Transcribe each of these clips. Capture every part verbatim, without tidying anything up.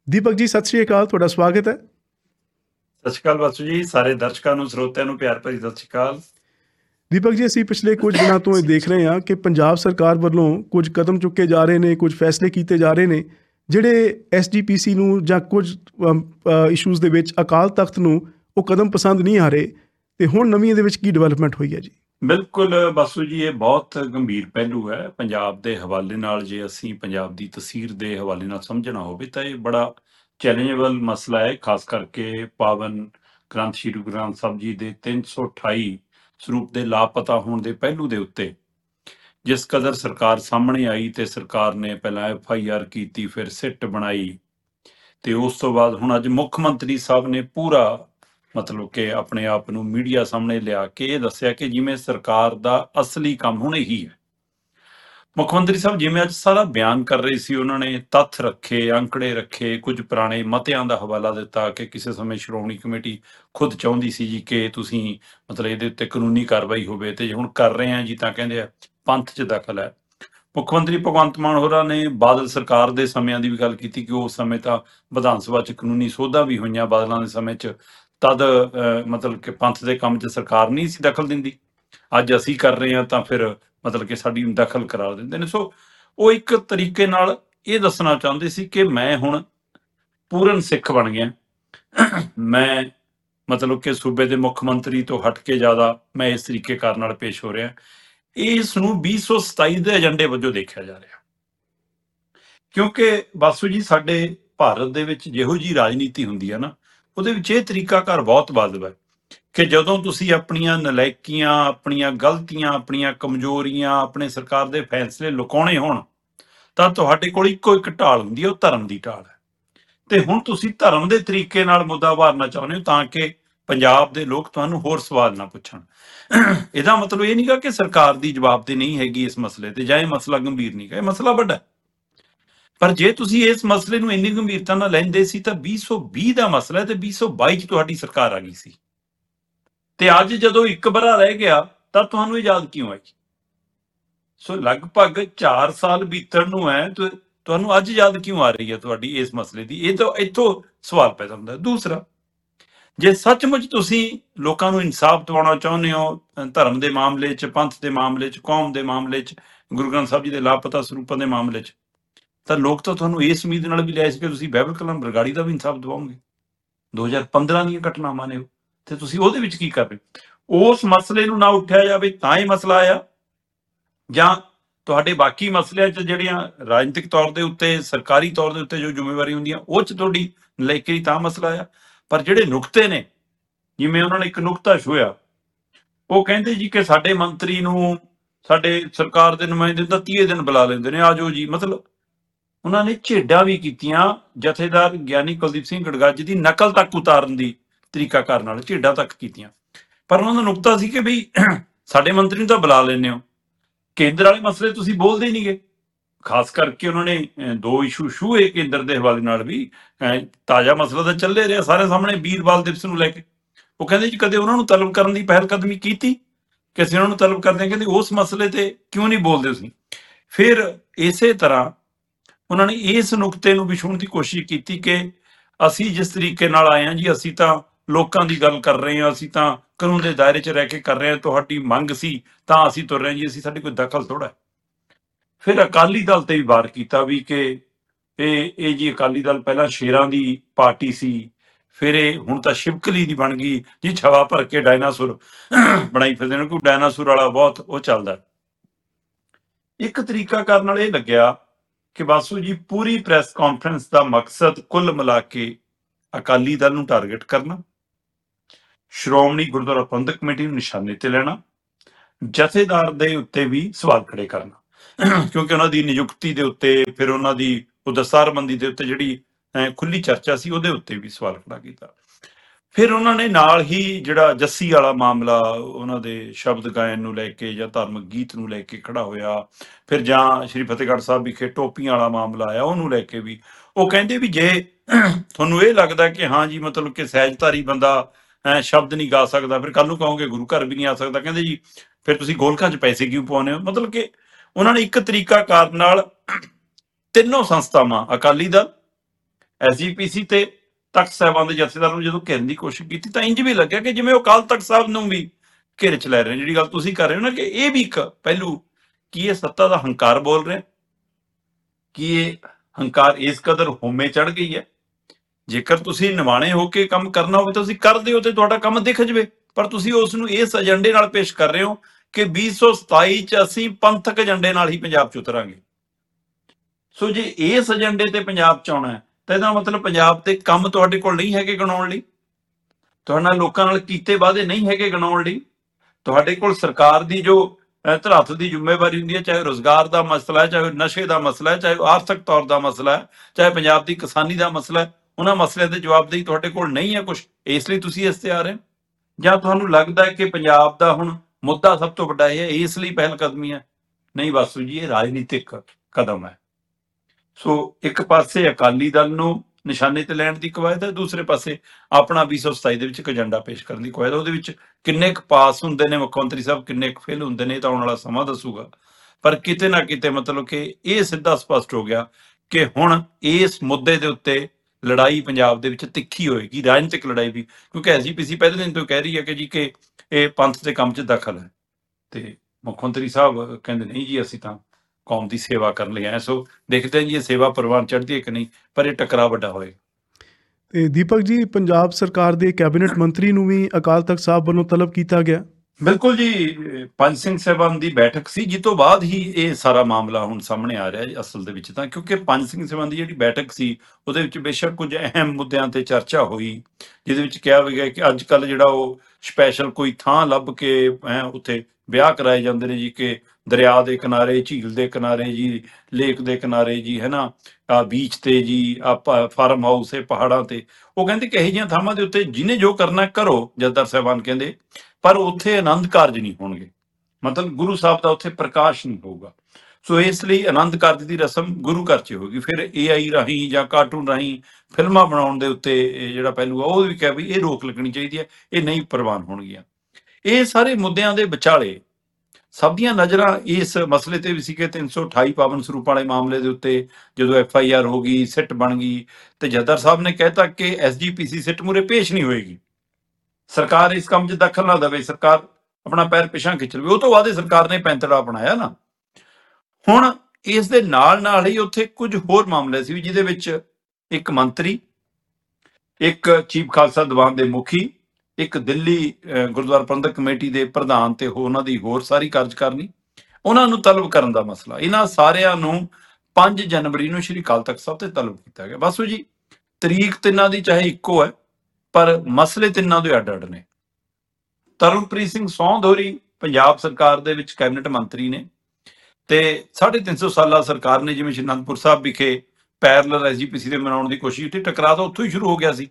ਦੀਪਕ ਜੀ ਸਤਿ ਸ਼੍ਰੀ ਅਕਾਲ, ਤੁਹਾਡਾ ਸਵਾਗਤ ਹੈ। ਸਤਿ ਸ਼੍ਰੀ ਅਕਾਲ ਬਾਸੂ ਜੀ, ਸਾਰੇ ਦਰਸ਼ਕਾਂ ਨੂੰ ਸਰੋਤਿਆਂ ਨੂੰ ਪਿਆਰ ਭਰੀ ਸਤਿ ਸ਼੍ਰੀ ਅਕਾਲ। ਦੀਪਕ ਜੀ, ਅਸੀਂ ਪਿਛਲੇ ਕੁਝ ਦਿਨਾਂ ਤੋਂ ਇਹ ਦੇਖ ਰਹੇ ਹਾਂ ਕਿ ਪੰਜਾਬ ਸਰਕਾਰ ਵੱਲੋਂ ਕੁਝ ਕਦਮ ਚੁੱਕੇ ਜਾ ਰਹੇ ਨੇ, ਕੁਝ ਫੈਸਲੇ ਕੀਤੇ ਜਾ ਰਹੇ ਨੇ ਜਿਹੜੇ ਐਸ ਜੀ ਪੀ ਸੀ ਨੂੰ ਜਾਂ ਕੁਝ ਇਸ਼ੂਜ਼ ਦੇ ਵਿੱਚ ਅਕਾਲ ਤਖਤ ਨੂੰ ਉਹ ਕਦਮ ਪਸੰਦ ਨਹੀਂ ਆ ਰਹੇ। ਤੇ ਹੁਣ ਨਵੀਂ ਇਹਦੇ ਵਿੱਚ ਕੀ ਡਿਵੈਲਪਮੈਂਟ ਹੋਈ ਹੈ ਜੀ? ਬਿਲਕੁਲ ਬਾਸੂ ਜੀ, ਇਹ ਬਹੁਤ ਗੰਭੀਰ ਪਹਿਲੂ ਹੈ ਪੰਜਾਬ ਦੇ ਹਵਾਲੇ ਨਾਲ। ਜੇ ਅਸੀਂ ਪੰਜਾਬ ਦੀ ਤਸਵੀਰ ਦੇ ਹਵਾਲੇ ਨਾਲ ਸਮਝਣਾ ਹੋਵੇ ਤਾਂ ਇਹ ਬੜਾ ਚੈਲੰਜੇਬਲ ਮਸਲਾ ਹੈ, ਖਾਸ ਕਰਕੇ ਪਾਵਨ ਗ੍ਰੰਥ ਸ੍ਰੀ ਗੁਰੂ ਗ੍ਰੰਥ ਸਾਹਿਬ ਜੀ ਦੇ ਤਿੰਨ ਸੌ ਅਠਾਈ ਸਰੂਪ ਦੇ ਲਾਪਤਾ ਹੋਣ ਦੇ ਪਹਿਲੂ ਦੇ ਉੱਤੇ ਜਿਸ ਕਦਰ ਸਰਕਾਰ ਸਾਹਮਣੇ ਆਈ ਤੇ ਸਰਕਾਰ ਨੇ ਪਹਿਲਾਂ ਐਫ ਆਈ ਆਰ ਕੀਤੀ, ਫਿਰ ਸਿੱਟ ਬਣਾਈ ਤੇ ਉਸ ਤੋਂ ਬਾਅਦ ਹੁਣ ਅੱਜ ਮੁੱਖ ਮੰਤਰੀ ਸਾਹਿਬ ਨੇ ਪੂਰਾ ਮਤਲਬ ਕਿ ਆਪਣੇ ਆਪ ਨੂੰ ਮੀਡੀਆ ਸਾਹਮਣੇ ਲਿਆ ਕੇ ਇਹ ਦੱਸਿਆ ਕਿ ਜਿਵੇਂ ਸਰਕਾਰ ਦਾ ਅਸਲੀ ਕੰਮ ਹੁਣ ਇਹੀ ਹੈ। ਮੁੱਖ ਮੰਤਰੀ ਸਾਹਿਬ ਜਿਵੇਂ ਅੱਜ ਸਾਰਾ ਬਿਆਨ ਕਰ ਰਹੇ ਸੀ, ਉਹਨਾਂ ਨੇ ਤੱਥ ਰੱਖੇ, ਅੰਕੜੇ ਰੱਖੇ, ਕੁਝ ਪੁਰਾਣੇ ਮਤਿਆਂ ਦਾ ਹਵਾਲਾ ਦਿੱਤਾ ਕਿ ਕਿਸੇ ਸਮੇਂ ਸ਼੍ਰੋਮਣੀ ਕਮੇਟੀ ਖੁਦ ਚਾਹੁੰਦੀ ਸੀ ਜੀ ਕਿ ਤੁਸੀਂ ਮਤਲਬ ਇਹਦੇ ਉੱਤੇ ਕਾਨੂੰਨੀ ਕਾਰਵਾਈ ਹੋਵੇ, ਤੇ ਹੁਣ ਕਰ ਰਹੇ ਆ ਜੀ ਤਾਂ ਕਹਿੰਦੇ ਆ ਪੰਥ 'ਚ ਦਖਲ ਹੈ। ਮੁੱਖ ਮੰਤਰੀ ਭਗਵੰਤ ਮਾਨ ਹੋਰਾਂ ਨੇ ਬਾਦਲ ਸਰਕਾਰ ਦੇ ਸਮਿਆਂ ਦੀ ਵੀ ਗੱਲ ਕੀਤੀ ਕਿ ਉਸ ਸਮੇਂ ਤਾਂ ਵਿਧਾਨ ਸਭਾ 'ਚ ਕਾਨੂੰਨੀ ਸੋਧਾਂ ਵੀ ਹੋਈਆਂ ਬਾਦਲਾਂ ਦੇ ਸਮੇਂ 'ਚ, ਤਦ ਮਤਲਬ ਕਿ ਪੰਥ ਦੇ ਕੰਮ 'ਚ ਸਰਕਾਰ ਨਹੀਂ ਸੀ ਦਖਲ ਦਿੰਦੀ। ਅੱਜ ਅਸੀਂ ਕਰ ਰਹੇ ਹਾਂ ਤਾਂ ਫਿਰ ਮਤਲਬ ਕਿ ਸਾਡੀ ਦਖਲ ਕਰਾ ਦਿੰਦੇ ਨੇ। ਸੋ ਉਹ ਇੱਕ ਤਰੀਕੇ ਨਾਲ ਇਹ ਦੱਸਣਾ ਚਾਹੁੰਦੇ ਸੀ ਕਿ ਮੈਂ ਹੁਣ ਪੂਰਨ ਸਿੱਖ ਬਣ ਗਿਆ, ਮੈਂ ਮਤਲਬ ਕਿ ਸੂਬੇ ਦੇ ਮੁੱਖ ਮੰਤਰੀ ਤੋਂ ਹਟ ਕੇ ਜ਼ਿਆਦਾ ਮੈਂ ਇਸ ਤਰੀਕੇ ਕਾਰ ਨਾਲ ਪੇਸ਼ ਹੋ ਰਿਹਾ। ਇਸ ਨੂੰ ਵੀਹ ਸੌ ਸਤਾਈ ਦੇ ਏਜੰਡੇ ਵਜੋਂ ਦੇਖਿਆ ਜਾ ਰਿਹਾ, ਕਿਉਂਕਿ ਬਾਸੂ ਜੀ ਸਾਡੇ ਭਾਰਤ ਦੇ ਵਿੱਚ ਜਿਹੋ ਜੀ ਰਾਜਨੀਤੀ ਹੁੰਦੀ ਹੈ ਨਾ, ਉਹਦੇ ਵਿੱਚ ਇਹ ਤਰੀਕਾਕਾਰ ਬਹੁਤ ਵਾਜਬ ਹੈ ਕਿ ਜਦੋਂ ਤੁਸੀਂ ਆਪਣੀਆਂ ਨਲਾਇਕੀਆਂ, ਆਪਣੀਆਂ ਗਲਤੀਆਂ, ਆਪਣੀਆਂ ਕਮਜ਼ੋਰੀਆਂ, ਆਪਣੇ ਸਰਕਾਰ ਦੇ ਫੈਸਲੇ ਲੁਕਾਉਣੇ ਹੋਣ ਤਾਂ ਤੁਹਾਡੇ ਕੋਲ ਇੱਕੋ ਇੱਕ ਢਾਲ ਹੁੰਦੀ ਹੈ, ਉਹ ਧਰਮ ਦੀ ਢਾਲ ਹੈ। ਤੇ ਹੁਣ ਤੁਸੀਂ ਧਰਮ ਦੇ ਤਰੀਕੇ ਨਾਲ ਮੁੱਦਾ ਉਭਾਰਨਾ ਚਾਹੁੰਦੇ ਹੋ ਤਾਂ ਕਿ ਪੰਜਾਬ ਦੇ ਲੋਕ ਤੁਹਾਨੂੰ ਹੋਰ ਸਵਾਲ ਨਾ ਪੁੱਛਣ। ਇਹਦਾ ਮਤਲਬ ਇਹ ਨਹੀਂਗਾ ਕਿ ਸਰਕਾਰ ਦੀ ਜਵਾਬਦੇਹੀ ਨਹੀਂ ਹੈਗੀ ਇਸ ਮਸਲੇ ਤੇ, ਜਾਂ ਇਹ ਮਸਲਾ ਗੰਭੀਰ ਨਹੀਂ ਗਾ, ਇਹ ਮਸਲਾ ਵੱਡਾ। ਪਰ ਜੇ ਤੁਸੀਂ ਇਸ ਮਸਲੇ ਨੂੰ ਇੰਨੀ ਗੰਭੀਰਤਾ ਨਾਲ ਲੈਂਦੇ ਸੀ ਤਾਂ ਵੀਹ ਸੌ ਵੀਹ ਦਾ ਮਸਲਾ ਹੈ ਤੇ ਵੀਹ ਸੌ ਬਾਈ 'ਚ ਤੁਹਾਡੀ ਸਰਕਾਰ ਆ ਗਈ ਸੀ, ਤੇ ਅੱਜ ਜਦੋਂ ਇੱਕ ਬਰਾ ਰਹਿ ਗਿਆ ਤਾਂ ਤੁਹਾਨੂੰ ਇਹ ਯਾਦ ਕਿਉਂ ਆਈ? ਸੋ ਲਗਭਗ ਚਾਰ ਸਾਲ ਬੀਤਣ ਨੂੰ ਹੈ, ਤੁਹਾਨੂੰ ਅੱਜ ਯਾਦ ਕਿਉਂ ਆ ਰਹੀ ਹੈ ਤੁਹਾਡੀ ਇਸ ਮਸਲੇ ਦੀ? ਇਹ ਤਾਂ ਇੱਥੋਂ ਸਵਾਲ ਪੈਦਾ ਹੁੰਦਾ। ਦੂਸਰਾ, ਜੇ ਸੱਚਮੁੱਚ ਤੁਸੀਂ ਲੋਕਾਂ ਨੂੰ ਇਨਸਾਫ ਦਿਵਾਉਣਾ ਚਾਹੁੰਦੇ ਹੋ ਧਰਮ ਦੇ ਮਾਮਲੇ 'ਚ, ਪੰਥ ਦੇ ਮਾਮਲੇ 'ਚ, ਕੌਮ ਦੇ ਮਾਮਲੇ 'ਚ, ਗੁਰੂ ਗ੍ਰੰਥ ਸਾਹਿਬ ਜੀ ਦੇ ਲਾਪਤਾ ਸਰੂਪਾਂ ਦੇ ਮਾਮਲੇ 'ਚ, ਤਾਂ ਲੋਕ ਤਾਂ ਤੁਹਾਨੂੰ ਇਸ ਉਮੀਦ ਨਾਲ ਵੀ ਲਿਆਏ ਸੀ ਕਿ ਤੁਸੀਂ ਬਾਈਬਲ ਕਲਮ ਬਰਗਾੜੀ ਦਾ ਵੀ ਇਨਸਾਫ ਦਿਵਾਓਗੇ। ਦੋ ਹਜ਼ਾਰ ਪੰਦਰਾਂ ਦੀਆਂ ਘਟਨਾਵਾਂ ਨੇ ਉਹ, ਤੇ ਤੁਸੀਂ ਉਹਦੇ ਵਿੱਚ ਕੀ ਕਰ ਰਹੇ? ਉਸ ਮਸਲੇ ਨੂੰ ਨਾ ਉੱਠਿਆ ਜਾਵੇ ਤਾਂ ਇਹ ਮਸਲਾ ਆਇਆ, ਜਾਂ ਤੁਹਾਡੇ ਬਾਕੀ ਮਸਲਿਆਂ 'ਚ ਜਿਹੜੀਆਂ ਰਾਜਨੀਤਿਕ ਤੌਰ ਦੇ ਉੱਤੇ, ਸਰਕਾਰੀ ਤੌਰ ਦੇ ਉੱਤੇ ਜੋ ਜ਼ਿੰਮੇਵਾਰੀ ਹੁੰਦੀਆਂ ਉਹ 'ਚ ਤੁਹਾਡੀ ਨਲਾਇਕੀ ਤਾਂ ਮਸਲਾ ਆਇਆ। ਪਰ ਜਿਹੜੇ ਨੁਕਤੇ ਨੇ, ਜਿਵੇਂ ਉਹਨਾਂ ਨੇ ਇੱਕ ਨੁਕਤਾ ਛੋਇਆ, ਉਹ ਕਹਿੰਦੇ ਜੀ ਕਿ ਸਾਡੇ ਮੰਤਰੀ ਨੂੰ ਸਾਡੇ ਸਰਕਾਰ ਦੇ ਨੁਮਾਇੰਦੇ ਤਾਂ ਤੀਏ ਦਿਨ ਬੁਲਾ ਲੈਂਦੇ ਨੇ, ਆ ਜਾਓ ਜੀ। ਮਤਲਬ ਉਹਨਾਂ ਨੇ ਝੇਡਾਂ ਵੀ ਕੀਤੀਆਂ, ਜਥੇਦਾਰ ਗਿਆਨੀ ਕੁਲਦੀਪ ਸਿੰਘ ਗੜਗੱਜ ਦੀ ਨਕਲ ਤੱਕ ਉਤਾਰਨ ਦੀ ਤਰੀਕਾਕਾਰ ਨਾਲ ਝੇਡਾਂ ਤੱਕ ਕੀਤੀਆਂ। ਪਰ ਉਹਨਾਂ ਦਾ ਨੁਕਤਾ ਸੀ ਕਿ ਬਈ ਸਾਡੇ ਮੰਤਰੀ ਨੂੰ ਤਾਂ ਬੁਲਾ ਲੈਂਦੇ ਹੋ, ਕੇਂਦਰ ਵਾਲੇ ਮਸਲੇ ਤੁਸੀਂ ਬੋਲਦੇ ਹੀ ਨਹੀਂ ਗਏ। ਖਾਸ ਕਰਕੇ ਉਹਨਾਂ ਨੇ ਦੋ ਇਸ਼ੂ ਛੂਏ ਕੇਂਦਰ ਦੇ ਹਵਾਲੇ ਨਾਲ ਵੀ। ਤਾਜ਼ਾ ਮਸਲਾ ਤਾਂ ਚੱਲੇ ਰਿਹਾ ਸਾਰੇ ਸਾਹਮਣੇ, ਵੀਰਵਾਲ ਦਿਵਸ ਨੂੰ ਲੈ ਕੇ। ਉਹ ਕਹਿੰਦੇ ਜੀ ਕਦੇ ਉਹਨਾਂ ਨੂੰ ਤਲਬ ਕਰਨ ਦੀ ਪਹਿਲ ਕਦਮੀ ਕੀਤੀ ਕਿ ਅਸੀਂ ਉਹਨਾਂ ਨੂੰ ਤਲਬ ਕਰਦੇ ਹਾਂ? ਕਹਿੰਦੇ ਉਸ ਮਸਲੇ ਤੇ ਕਿਉਂ ਨਹੀਂ ਬੋਲਦੇ ਤੁਸੀਂ? ਫਿਰ ਇਸੇ ਤਰ੍ਹਾਂ ਉਹਨਾਂ ਨੇ ਇਸ ਨੁਕਤੇ ਨੂੰ ਵਿਛਾਉਣ ਦੀ ਕੋਸ਼ਿਸ਼ ਕੀਤੀ ਕਿ ਅਸੀਂ ਜਿਸ ਤਰੀਕੇ ਨਾਲ ਆਏ ਹਾਂ ਜੀ, ਅਸੀਂ ਤਾਂ ਲੋਕਾਂ ਦੀ ਗੱਲ ਕਰ ਰਹੇ ਹਾਂ, ਅਸੀਂ ਤਾਂ ਕਾਨੂੰਨ ਦੇ ਦਾਇਰੇ 'ਚ ਰਹਿ ਕੇ ਕਰ ਰਹੇ ਹਾਂ, ਤੁਹਾਡੀ ਮੰਗ ਸੀ ਤਾਂ ਅਸੀਂ ਤੁਰ ਰਹੇ ਜੀ, ਅਸੀਂ ਸਾਡੀ ਕੋਈ ਦਖਲ ਥੋੜਾ। ਫਿਰ ਅਕਾਲੀ ਦਲ ਤੇ ਵੀ ਵਾਰ ਕੀਤਾ ਵੀ ਕਿ ਇਹ ਇਹ ਜੀ ਅਕਾਲੀ ਦਲ ਪਹਿਲਾਂ ਸ਼ੇਰਾਂ ਦੀ ਪਾਰਟੀ ਸੀ, ਫਿਰ ਇਹ ਹੁਣ ਤਾਂ ਸ਼ਿਵਕਲੀ ਦੀ ਬਣ ਗਈ ਜੀ, ਛਵਾ ਭਰ ਕੇ ਡਾਇਨਾਸੌਰ ਬਣਾਈ ਫਿਰਦੇ ਨੇ। ਕੋਈ ਡਾਇਨਾਸੌਰ ਵਾਲਾ ਬਹੁਤ ਉਹ ਚੱਲਦਾ। ਇੱਕ ਤਰੀਕਾ ਕਰਨ ਨਾਲ ਇਹ ਲੱਗਿਆ ਕਿ ਬਾਸੂ ਜੀ ਪੂਰੀ ਪ੍ਰੈਸ ਕਾਨਫਰੰਸ ਦਾ ਮਕਸਦ ਕੁੱਲ ਮਿਲਾ ਕੇ ਅਕਾਲੀ ਦਲ ਨੂੰ ਟਾਰਗੇਟ ਕਰਨਾ, ਸ਼੍ਰੋਮਣੀ ਗੁਰਦੁਆਰਾ ਪ੍ਰਬੰਧਕ ਕਮੇਟੀ ਨੂੰ ਨਿਸ਼ਾਨੇ ਤੇ ਲੈਣਾ, ਜਥੇਦਾਰ ਦੇ ਉੱਤੇ ਵੀ ਸਵਾਲ ਖੜੇ ਕਰਨਾ, ਕਿਉਂਕਿ ਉਹਨਾਂ ਦੀ ਨਿਯੁਕਤੀ ਦੇ ਉੱਤੇ, ਫਿਰ ਉਹਨਾਂ ਦੀ ਉਹ ਦਸਤਾਰਬੰਦੀ ਦੇ ਉੱਤੇ ਜਿਹੜੀ ਖੁੱਲੀ ਚਰਚਾ ਸੀ ਉਹਦੇ ਉੱਤੇ ਵੀ ਸਵਾਲ ਖੜਾ ਕੀਤਾ। ਫਿਰ ਉਹਨਾਂ ਨੇ ਨਾਲ ਹੀ ਜਿਹੜਾ ਜੱਸੀ ਵਾਲਾ ਮਾਮਲਾ, ਉਹਨਾਂ ਦੇ ਸ਼ਬਦ ਗਾਇਨ ਨੂੰ ਲੈ ਕੇ ਜਾਂ ਧਾਰਮਿਕ ਗੀਤ ਨੂੰ ਲੈ ਕੇ ਖੜਾ ਹੋਇਆ। ਫਿਰ ਜਾਂ ਸ਼੍ਰੀ ਫਤਿਹਗੜ੍ਹ ਸਾਹਿਬ ਵਿਖੇ ਟੋਪੀਆਂ ਵਾਲਾ ਮਾਮਲਾ ਆਇਆ, ਉਹਨੂੰ ਲੈ ਕੇ ਵੀ ਉਹ ਕਹਿੰਦੇ ਵੀ ਜੇ ਤੁਹਾਨੂੰ ਇਹ ਲੱਗਦਾ ਕਿ ਹਾਂ ਜੀ ਮਤਲਬ ਕਿ ਸਹਿਜਧਾਰੀ ਬੰਦਾ ਸ਼ਬਦ ਨਹੀਂ ਗਾ ਸਕਦਾ, ਫਿਰ ਕੱਲ ਨੂੰ ਕਹੋਗੇ ਗੁਰੂ ਘਰ ਵੀ ਨਹੀਂ ਆ ਸਕਦਾ, ਕਹਿੰਦੇ ਜੀ ਫਿਰ ਤੁਸੀਂ ਗੋਲਕਾਂ 'ਚ ਪੈਸੇ ਕਿਉਂ ਪਾਉਂਦੇ ਹੋ? ਮਤਲਬ ਕਿ ਉਹਨਾਂ ਨੇ ਇੱਕ ਤਰੀਕਾ ਕਾਰ ਨਾਲ ਤਿੰਨੋਂ ਸੰਸਥਾਵਾਂ, ਅਕਾਲੀ ਦਲ, ਐਸਜੀਪੀਸੀ ਤੇ ਤਖਤ ਸਾਹਿਬਾਨ ਦੇ ਜਥੇਦਾਰ ਨੂੰ ਜਦੋਂ ਘੇਰਨ ਦੀ ਕੋਸ਼ਿਸ਼ ਕੀਤੀ ਤਾਂ ਇੰਜ ਵੀ ਲੱਗਿਆ ਕਿ ਜਿਵੇਂ ਉਹ ਅਕਾਲ ਤਖਤ ਸਾਹਿਬ ਨੂੰ ਵੀ ਘੇਰੇ ਚ ਲੈ ਰਹੇ ਨੇ। ਜਿਹੜੀ ਗੱਲ ਤੁਸੀਂ ਕਰ ਰਹੇ ਹੋ ਨਾ ਕਿ ਇਹ ਵੀ ਇੱਕ ਪਹਿਲੂ, ਕੀ ਇਹ ਸੱਤਾ ਦਾ ਹੰਕਾਰ ਬੋਲ ਰਿਹਾ, ਕੀ ਇਹ ਹੰਕਾਰ ਇਸ ਕਦਰ ਹੋਮੇ ਚੜ ਗਈ ਹੈ? ਜੇਕਰ ਤੁਸੀਂ ਨਿਵਾਣੇ ਹੋ ਕੇ ਕੰਮ ਕਰਨਾ ਹੋਵੇ ਤਾਂ ਤੁਸੀਂ ਕਰਦੇ ਹੋ ਤੇ ਤੁਹਾਡਾ ਕੰਮ ਦਿਖ ਜਵੇ, ਪਰ ਤੁਸੀਂ ਉਸ ਨੂੰ ਇਸ ਏਜੰਡੇ ਨਾਲ ਪੇਸ਼ ਕਰ ਰਹੇ ਹੋ ਕਿ ਵੀਹ ਸੌ ਸਤਾਈ ਚ ਅਸੀਂ ਪੰਥਕ ਏਜੰਡੇ ਨਾਲ ਹੀ ਪੰਜਾਬ ਚ ਉਤਰਾਂਗੇ। ਸੋ ਜੇ ਇਸ ਏਜੰਡੇ ਤੇ ਪੰਜਾਬ ਚ ਆਉਣਾ ਹੈ ਤਾਂ ਇਹਦਾ ਮਤਲਬ ਪੰਜਾਬ ਤੇ ਕੰਮ ਤੁਹਾਡੇ ਕੋਲ ਨਹੀਂ ਹੈਗੇ ਗਿਣਾਉਣ ਲਈ, ਤੁਹਾਡੇ ਨਾਲ ਲੋਕਾਂ ਨਾਲ ਕੀਤੇ ਵਾਅਦੇ ਨਹੀਂ ਹੈਗੇ ਗਿਣਾਉਣ ਲਈ। ਤੁਹਾਡੇ ਕੋਲ ਸਰਕਾਰ ਦੀ ਜੋ ਧਰਾਤਲ ਦੀ ਜ਼ਿੰਮੇਵਾਰੀ ਹੁੰਦੀ ਹੈ, ਚਾਹੇ ਰੋਜ਼ਗਾਰ ਦਾ ਮਸਲਾ ਹੈ, ਚਾਹੇ ਨਸ਼ੇ ਦਾ ਮਸਲਾ ਹੈ, ਚਾਹੇ ਆਰਥਿਕ ਤੌਰ ਦਾ ਮਸਲਾ ਹੈ, ਚਾਹੇ ਪੰਜਾਬ ਦੀ ਕਿਸਾਨੀ ਦਾ ਮਸਲਾ ਹੈ, ਉਹਨਾਂ ਮਸਲਿਆਂ ਦੇ ਜਵਾਬਦੇਹੀ ਤੁਹਾਡੇ ਕੋਲ ਨਹੀਂ ਹੈ ਕੁਝ, ਇਸ ਲਈ ਤੁਸੀਂ ਇਸ ਤੇ ਆ ਰਹੇ ਹੋ? ਜਾਂ ਤੁਹਾਨੂੰ ਲੱਗਦਾ ਹੈ ਕਿ ਪੰਜਾਬ ਦਾ ਹੁਣ ਮੁੱਦਾ ਸਭ ਤੋਂ ਵੱਡਾ ਇਹ ਹੈ, ਇਸ ਲਈ ਪਹਿਲ ਕਦਮੀ ਹੈ? ਨਹੀਂ ਬਾਸੂ ਜੀ, ਇਹ ਰਾਜਨੀਤਿਕ ਕਦਮ ਹੈ। ਸੋ ਇੱਕ ਪਾਸੇ ਅਕਾਲੀ ਦਲ ਨੂੰ ਨਿਸ਼ਾਨੇ ਤੇ ਲੈਣ ਦੀ ਕਵਾਇਦ ਹੈ, ਦੂਸਰੇ ਪਾਸੇ ਆਪਣਾ ਵੀਹ ਸੌ ਸਤਾਈ ਦੇ ਵਿੱਚ ਇੱਕ ਏਜੰਡਾ ਪੇਸ਼ ਕਰਨ ਦੀ ਕਵਾਇਦ ਹੈ। ਉਹਦੇ ਵਿੱਚ ਕਿੰਨੇ ਕੁ ਪਾਸ ਹੁੰਦੇ ਨੇ ਮੁੱਖ ਮੰਤਰੀ ਸਾਹਿਬ, ਕਿੰਨੇ ਕੁ ਫੇਲ ਹੁੰਦੇ ਨੇ, ਤਾਂ ਆਉਣ ਵਾਲਾ ਸਮਾਂ ਦੱਸੂਗਾ। ਪਰ ਕਿਤੇ ਨਾ ਕਿਤੇ ਮਤਲਬ ਕਿ ਇਹ ਸਿੱਧਾ ਸਪਸ਼ਟ ਹੋ ਗਿਆ ਕਿ ਹੁਣ ਇਸ ਮੁੱਦੇ ਦੇ ਉੱਤੇ ਲੜਾਈ ਪੰਜਾਬ ਦੇ ਵਿੱਚ ਤਿੱਖੀ ਹੋਏਗੀ, ਰਾਜਨੀਤਿਕ ਲੜਾਈ ਵੀ, ਕਿਉਂਕਿ ਐਸਜੀਪੀਸੀ ਪਹਿਲੇ ਦਿਨ ਤੋਂ ਕਹਿ ਰਹੀ ਹੈ ਕਿ ਜੀ ਕਿ ਇਹ ਪੰਥ ਦੇ ਕੰਮ 'ਚ ਦਖਲ ਹੈ, ਤੇ ਮੁੱਖ ਮੰਤਰੀ ਸਾਹਿਬ ਕਹਿੰਦੇ ਨਹੀਂ ਜੀ ਅਸੀਂ ਤਾਂ ਕੌਮ ਦੀ ਸੇਵਾ ਕਰਨ ਲਈ ਆਏ। ਸੋ ਦੇਖਦੇ ਹਾਂ ਜੀ ਇਹ ਸੇਵਾ ਪ੍ਰਵਾਨ ਚੜ੍ਹਦੀ ਹੈ ਕਿ ਨਹੀਂ, ਪਰ ਇਹ ਟਕਰਾਅ ਵੱਡਾ ਹੋਏਗਾ। ਤੇ ਦੀਪਕ ਜੀ, ਪੰਜਾਬ ਸਰਕਾਰ ਦੇ ਕੈਬਨਿਟ ਮੰਤਰੀ ਨੂੰ ਵੀ ਅਕਾਲ ਤਖਤ ਸਾਹਿਬ ਵੱਲੋਂ ਤਲਬ ਕੀਤਾ ਗਿਆ। ਬਿਲਕੁਲ ਜੀ, ਪੰਜ ਸਿੰਘ ਸਾਹਿਬਾਨ ਦੀ ਬੈਠਕ ਸੀ, ਜਿਸ ਤੋਂ ਬਾਅਦ ਹੀ ਇਹ ਸਾਰਾ ਮਾਮਲਾ ਹੁਣ ਸਾਹਮਣੇ ਆ ਰਿਹਾ ਹੈ ਅਸਲ ਦੇ ਵਿੱਚ ਤਾਂ, ਕਿਉਂਕਿ ਪੰਜ ਸਿੰਘ ਸਾਹਿਬਾਨ ਦੀ ਜਿਹੜੀ ਬੈਠਕ ਸੀ ਉਹਦੇ ਵਿੱਚ ਬੇਸ਼ੱਕ ਕੁਝ ਅਹਿਮ ਮੁੱਦਿਆਂ ਤੇ ਚਰਚਾ ਹੋਈ, ਜਿਹਦੇ ਵਿੱਚ ਕਿਹਾ ਵੀ ਗਿਆ ਕਿ ਅੱਜ ਕੱਲ ਜਿਹੜਾ ਉਹ ਸਪੈਸ਼ਲ ਕੋਈ ਥਾਂ ਲੱਭ ਕੇ ਹੈ ਉੱਥੇ ਵਿਆਹ ਕਰਾਏ ਜਾਂਦੇ ਨੇ ਜੀ, ਕਿ ਦਰਿਆ ਦੇ ਕਿਨਾਰੇ, ਝੀਲ ਦੇ ਕਿਨਾਰੇ ਜੀ, ਲੇਕ ਦੇ ਕਿਨਾਰੇ ਜੀ, ਹੈ ਨਾ, ਆ ਬੀਚ ਤੇ ਜੀ, ਆ ਫਾਰਮ ਹਾਊਸ ਹੈ ਪਹਾੜਾਂ ਤੇ। ਉਹ ਕਹਿੰਦੇ ਕਿ ਇਹੋ ਜਿਹੀਆਂ ਥਾਵਾਂ ਦੇ ਉੱਤੇ ਜਿਹਨੇ ਜੋ ਕਰਨਾ ਕਰੋ, ਜਥੇਦਾਰ ਸਾਹਿਬਾਨ ਕਹਿੰਦੇ, ਪਰ ਉੱਥੇ ਆਨੰਦ ਕਾਰਜ ਨਹੀਂ ਹੋਣਗੇ, ਮਤਲਬ ਗੁਰੂ ਸਾਹਿਬ ਦਾ ਉੱਥੇ ਪ੍ਰਕਾਸ਼ ਨਹੀਂ ਹੋਊਗਾ। ਸੋ ਇਸ ਲਈ ਆਨੰਦ ਕਾਰਜ ਦੀ ਰਸਮ ਗੁਰੂ ਘਰ 'ਚ ਹੋਊਗੀ। ਫਿਰ ਏ ਆਈ ਰਾਹੀਂ ਜਾਂ ਕਾਰਟੂਨ ਰਾਹੀਂ ਫਿਲਮਾਂ ਬਣਾਉਣ ਦੇ ਉੱਤੇ ਜਿਹੜਾ ਪਹਿਲੂ ਆ ਉਹ ਵੀ ਕਿਹਾ ਵੀ ਇਹ ਰੋਕ ਲੱਗਣੀ ਚਾਹੀਦੀ ਹੈ, ਇਹ ਨਹੀਂ ਪ੍ਰਵਾਨ ਹੋਣਗੀਆਂ। ਇਹ ਸਾਰੇ ਮੁੱਦਿਆਂ ਦੇ ਵਿਚਾਲੇ ਸਭ ਦੀਆਂ ਨਜ਼ਰਾਂ ਇਸ ਮਸਲੇ ਤੇ ਵੀ ਸੀ ਕਿ ਤਿੰਨ ਸੌ ਅਠਾਈ ਪਾਵਨ ਸਰੂਪਾਂ ਵਾਲੇ ਮਾਮਲੇ ਦੇ ਉੱਤੇ ਜਦੋਂ ਐਫ ਆਈ ਆਰ ਹੋ ਗਈ, ਸਿੱਟ ਬਣ ਗਈ, ਤੇ ਜਥੇਦਾਰ ਸਾਹਿਬ ਨੇ ਕਹਿਤਾ ਕਿ ਐਸ ਜੀ ਪੀ ਸੀ ਸਿੱਟ ਮੂਰੇ ਪੇਸ਼ ਨਹੀਂ ਹੋਏਗੀ, ਸਰਕਾਰ ਇਸ ਕੰਮ 'ਚ ਦਖਲ ਨਾ ਦੇਵੇ, ਸਰਕਾਰ ਆਪਣਾ ਪੈਰ ਪਿਛਾਂ ਖਿੱਚ ਲਵੇ। ਉਹ ਤੋਂ ਬਾਅਦ ਸਰਕਾਰ ਨੇ ਪੈਂਤੜਾ ਅਪਣਾਇਆ ਨਾ। ਹੁਣ ਇਸ ਦੇ ਨਾਲ ਨਾਲ ਹੀ ਉੱਥੇ ਕੁਝ ਹੋਰ ਮਾਮਲੇ ਸੀ ਜਿਹਦੇ ਵਿੱਚ ਇੱਕ ਮੰਤਰੀ, ਇੱਕ ਚੀਫ ਖਾਲਸਾ ਦੀਵਾਨ ਦੇ ਮੁਖੀ, ਇੱਕ ਦਿੱਲੀ ਗੁਰਦੁਆਰਾ ਪ੍ਰਬੰਧਕ ਕਮੇਟੀ ਦੇ ਪ੍ਰਧਾਨ ਤੇ ਉਹਨਾਂ ਦੀ ਹੋਰ ਸਾਰੀ ਕਾਰਜਕਾਰਨੀ, ਉਹਨਾਂ ਨੂੰ ਤਲਬ ਕਰਨ ਦਾ ਮਸਲਾ। ਇਹਨਾਂ ਸਾਰਿਆਂ ਨੂੰ ਪੰਜ ਜਨਵਰੀ ਨੂੰ ਸ਼੍ਰੀ ਅਕਾਲ ਤਖਤ ਸਾਹਿਬ ਤੇ ਤਲਬ ਕੀਤਾ ਗਿਆ। ਬਸ ਜੀ, ਤਰੀਕ ਤਿੰਨਾਂ ਦੀ ਚਾਹੇ ਇੱਕੋ ਹੈ, ਪਰ ਮਸਲੇ ਤਿੰਨਾਂ ਦੇ ਅੱਡ ਅੱਡ ਨੇ। ਤਰਨਪ੍ਰੀਤ ਸਿੰਘ ਸੌਂਧੋਰੀ ਪੰਜਾਬ ਸਰਕਾਰ ਦੇ ਵਿੱਚ ਕੈਬਨਿਟ ਮੰਤਰੀ ਨੇ, ਤੇ ਸਾਢੇ ਤਿੰਨ ਸੌ ਸਾਲਾ ਸਰਕਾਰ ਨੇ ਜਿਵੇਂ ਸ਼੍ਰੀ ਅਨੰਦਪੁਰ ਸਾਹਿਬ ਵਿਖੇ ਪੈਰਲਲ ਐਸ ਜੀ ਪੀ ਸੀ ਦੇ ਮਨਾਉਣ ਦੀ ਕੋਸ਼ਿਸ਼ ਕੀਤੀ, ਟਕਰਾਅ ਤਾਂ ਉੱਥੋਂ ਹੀ ਸ਼ੁਰੂ ਹੋ ਗਿਆ ਸੀ,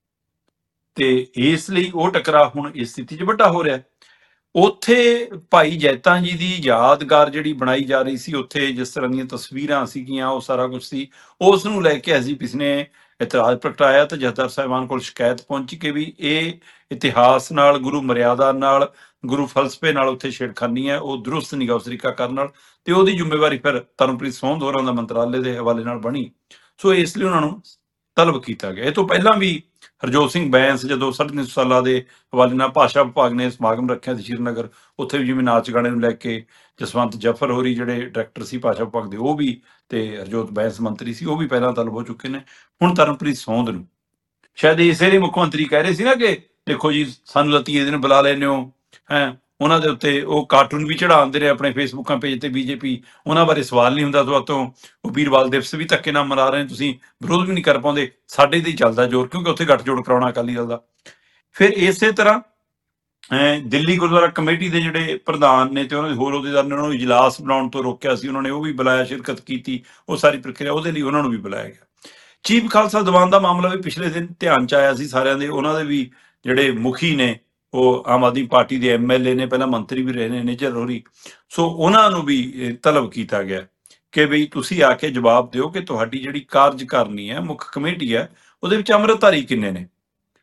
ਤੇ ਇਸ ਲਈ ਉਹ ਟਕਰਾਅ ਹੁਣ ਇਸ ਸਥਿਤੀ 'ਚ ਵੱਡਾ ਹੋ ਰਿਹਾ। ਉੱਥੇ ਭਾਈ ਜੈਤਾ ਜੀ ਦੀ ਯਾਦਗਾਰ ਜਿਹੜੀ ਬਣਾਈ ਜਾ ਰਹੀ ਸੀ, ਉੱਥੇ ਜਿਸ ਤਰ੍ਹਾਂ ਦੀਆਂ ਤਸਵੀਰਾਂ ਸੀਗੀਆਂ, ਉਹ ਸਾਰਾ ਕੁਝ ਸੀ, ਉਸ ਨੂੰ ਲੈ ਕੇ ਐਸ ਜੀ ਪੀ ਸੀ ਨੇ ਇਤਰਾਜ਼ ਪ੍ਰਗਟਾਇਆ ਤੇ ਜਥੇਦਾਰ ਸਾਹਿਬਾਨ ਕੋਲ ਸ਼ਿਕਾਇਤ ਪਹੁੰਚੀ ਕਿ ਵੀ ਇਹ ਇਤਿਹਾਸ ਨਾਲ, ਗੁਰੂ ਮਰਿਆਦਾ ਨਾਲ, ਗੁਰੂ ਫਲਸਫੇ ਨਾਲ ਉੱਥੇ ਛੇੜਖਾਨੀ ਹੈ, ਉਹ ਦਰੁਸਤ ਨਹੀਂ ਗਾ ਉਸ ਤਰੀਕਾ ਕਰਨ ਨਾਲ, ਤੇ ਉਹਦੀ ਜ਼ਿੰਮੇਵਾਰੀ ਫਿਰ ਤਰਨਪ੍ਰੀਤ ਸੌਂਧ ਹੋਰਾਂ ਦਾ ਮੰਤਰਾਲੇ ਦੇ ਹਵਾਲੇ ਨਾਲ ਬਣੀ। ਸੋ ਇਸ ਲਈ ਉਹਨਾਂ ਨੂੰ ਤਲਬ ਕੀਤਾ ਗਿਆ। ਇਹ ਤੋਂ ਪਹਿਲਾਂ ਵੀ ਹਰਜੋਤ ਸਿੰਘ ਬੈਂਸ ਜਦੋਂ ਸਾਢੇ ਤਿੰਨ ਸੌ ਸਾਲਾਂ ਦੇ ਹਵਾਲੇ ਨਾਲ ਭਾਸ਼ਾ ਵਿਭਾਗ ਨੇ ਸਮਾਗਮ ਰੱਖਿਆ ਸੀ ਸ਼੍ਰੀਨਗਰ, ਉੱਥੇ ਵੀ ਜਿਵੇਂ ਨਾਚ ਗਾਣੇ ਨੂੰ ਲੈ ਕੇ ਜਸਵੰਤ ਜਫਰ ਹੋਰੀ ਜਿਹੜੇ ਡਾਇਰੈਕਟਰ ਸੀ ਭਾਸ਼ਾ ਵਿਭਾਗ ਦੇ, ਉਹ ਵੀ, ਤੇ ਹਰਜੋਤ ਬੈਂਸ ਮੰਤਰੀ ਸੀ, ਉਹ ਵੀ ਪਹਿਲਾਂ ਤਲਬ ਹੋ ਚੁੱਕੇ ਨੇ। ਹੁਣ ਤਰਨਪ੍ਰੀਤ ਸੌਂਧ ਨੂੰ ਸ਼ਾਇਦ ਇਸੇ ਲਈ ਮੁੱਖ ਮੰਤਰੀ ਕਹਿ ਰਹੇ ਸੀ ਨਾ ਕਿ ਦੇਖੋ ਜੀ ਸਾਨੂੰ ਲਤੀਏ ਦਿਨ ਬੁਲਾ ਲੈਂਦੇ ਹੋ, ਹੈ ਉਹਨਾਂ ਦੇ ਉੱਤੇ ਉਹ ਕਾਰਟੂਨ ਵੀ ਚੜਾਉਂਦੇ ਰਹੇ ਆਪਣੇ ਫੇਸਬੁੱਕਾਂ ਪੇਜ ਤੇ, ਬੀਜੇਪੀ ਉਹਨਾਂ ਬਾਰੇ ਸਵਾਲ ਨਹੀਂ ਹੁੰਦਾ ਤੁਹਾਤੋਂ, ਉਹ ਵੀਰਵਾਲ ਦਿਵਸ ਵੀ ਧੱਕੇ ਨਾਲ ਮਨਾ ਰਹੇ, ਤੁਸੀਂ ਵਿਰੋਧ ਵੀ ਨਹੀਂ ਕਰ ਪਾਉਂਦੇ, ਸਾਡੇ ਤੇ ਹੀ ਚੱਲਦਾ ਜ਼ੋਰ, ਕਿਉਂਕਿ ਉੱਥੇ ਗੱਠਜੋੜ ਕਰਾਉਣਾ ਅਕਾਲੀ ਦਲ ਦਾ। ਫਿਰ ਇਸੇ ਤਰ੍ਹਾਂ ਦਿੱਲੀ ਗੁਰਦੁਆਰਾ ਕਮੇਟੀ ਦੇ ਜਿਹੜੇ ਪ੍ਰਧਾਨ ਨੇ ਤੇ ਉਹਨਾਂ ਦੇ ਹੋਰ ਅਹੁਦੇਦਾਰ ਨੇ, ਉਹਨਾਂ ਨੂੰ ਇਜਲਾਸ ਬਣਾਉਣ ਤੋਂ ਰੋਕਿਆ ਸੀ, ਉਹਨਾਂ ਨੇ ਉਹ ਵੀ ਬੁਲਾਇਆ, ਸ਼ਿਰਕਤ ਕੀਤੀ, ਉਹ ਸਾਰੀ ਪ੍ਰਕਿਰਿਆ, ਉਹਦੇ ਲਈ ਉਹਨਾਂ ਨੂੰ ਵੀ ਬੁਲਾਇਆ ਗਿਆ। ਚੀਫ ਖਾਲਸਾ ਦੀਵਾਨ ਦਾ ਮਾਮਲਾ ਵੀ ਪਿਛਲੇ ਦਿਨ ਧਿਆਨ 'ਚ ਆਇਆ ਸੀ ਸਾਰਿਆਂ ਦੇ, ਉਹਨਾਂ ਦੇ ਵੀ ਜਿਹੜੇ ਮੁਖੀ ਨੇ ਉਹ ਆਮ ਆਦਮੀ ਪਾਰਟੀ ਦੇ ਐਮ ਐਲ ਏ ਨੇ, ਪਹਿਲਾਂ ਮੰਤਰੀ ਵੀ ਰਹੇ ਨੇ, ਨਿੱਜਰ ਹੋਰੀ। ਸੋ ਉਹਨਾਂ ਨੂੰ ਵੀ ਤਲਬ ਕੀਤਾ ਗਿਆ ਕਿ ਬਈ ਤੁਸੀਂ ਆ ਕੇ ਜਵਾਬ ਦਿਓ ਕਿ ਤੁਹਾਡੀ ਜਿਹੜੀ ਕਾਰਜਕਾਰਨੀ ਹੈ, ਮੁੱਖ ਕਮੇਟੀ ਹੈ, ਉਹਦੇ ਵਿੱਚ ਅੰਮ੍ਰਿਤਧਾਰੀ ਕਿੰਨੇ ਨੇ,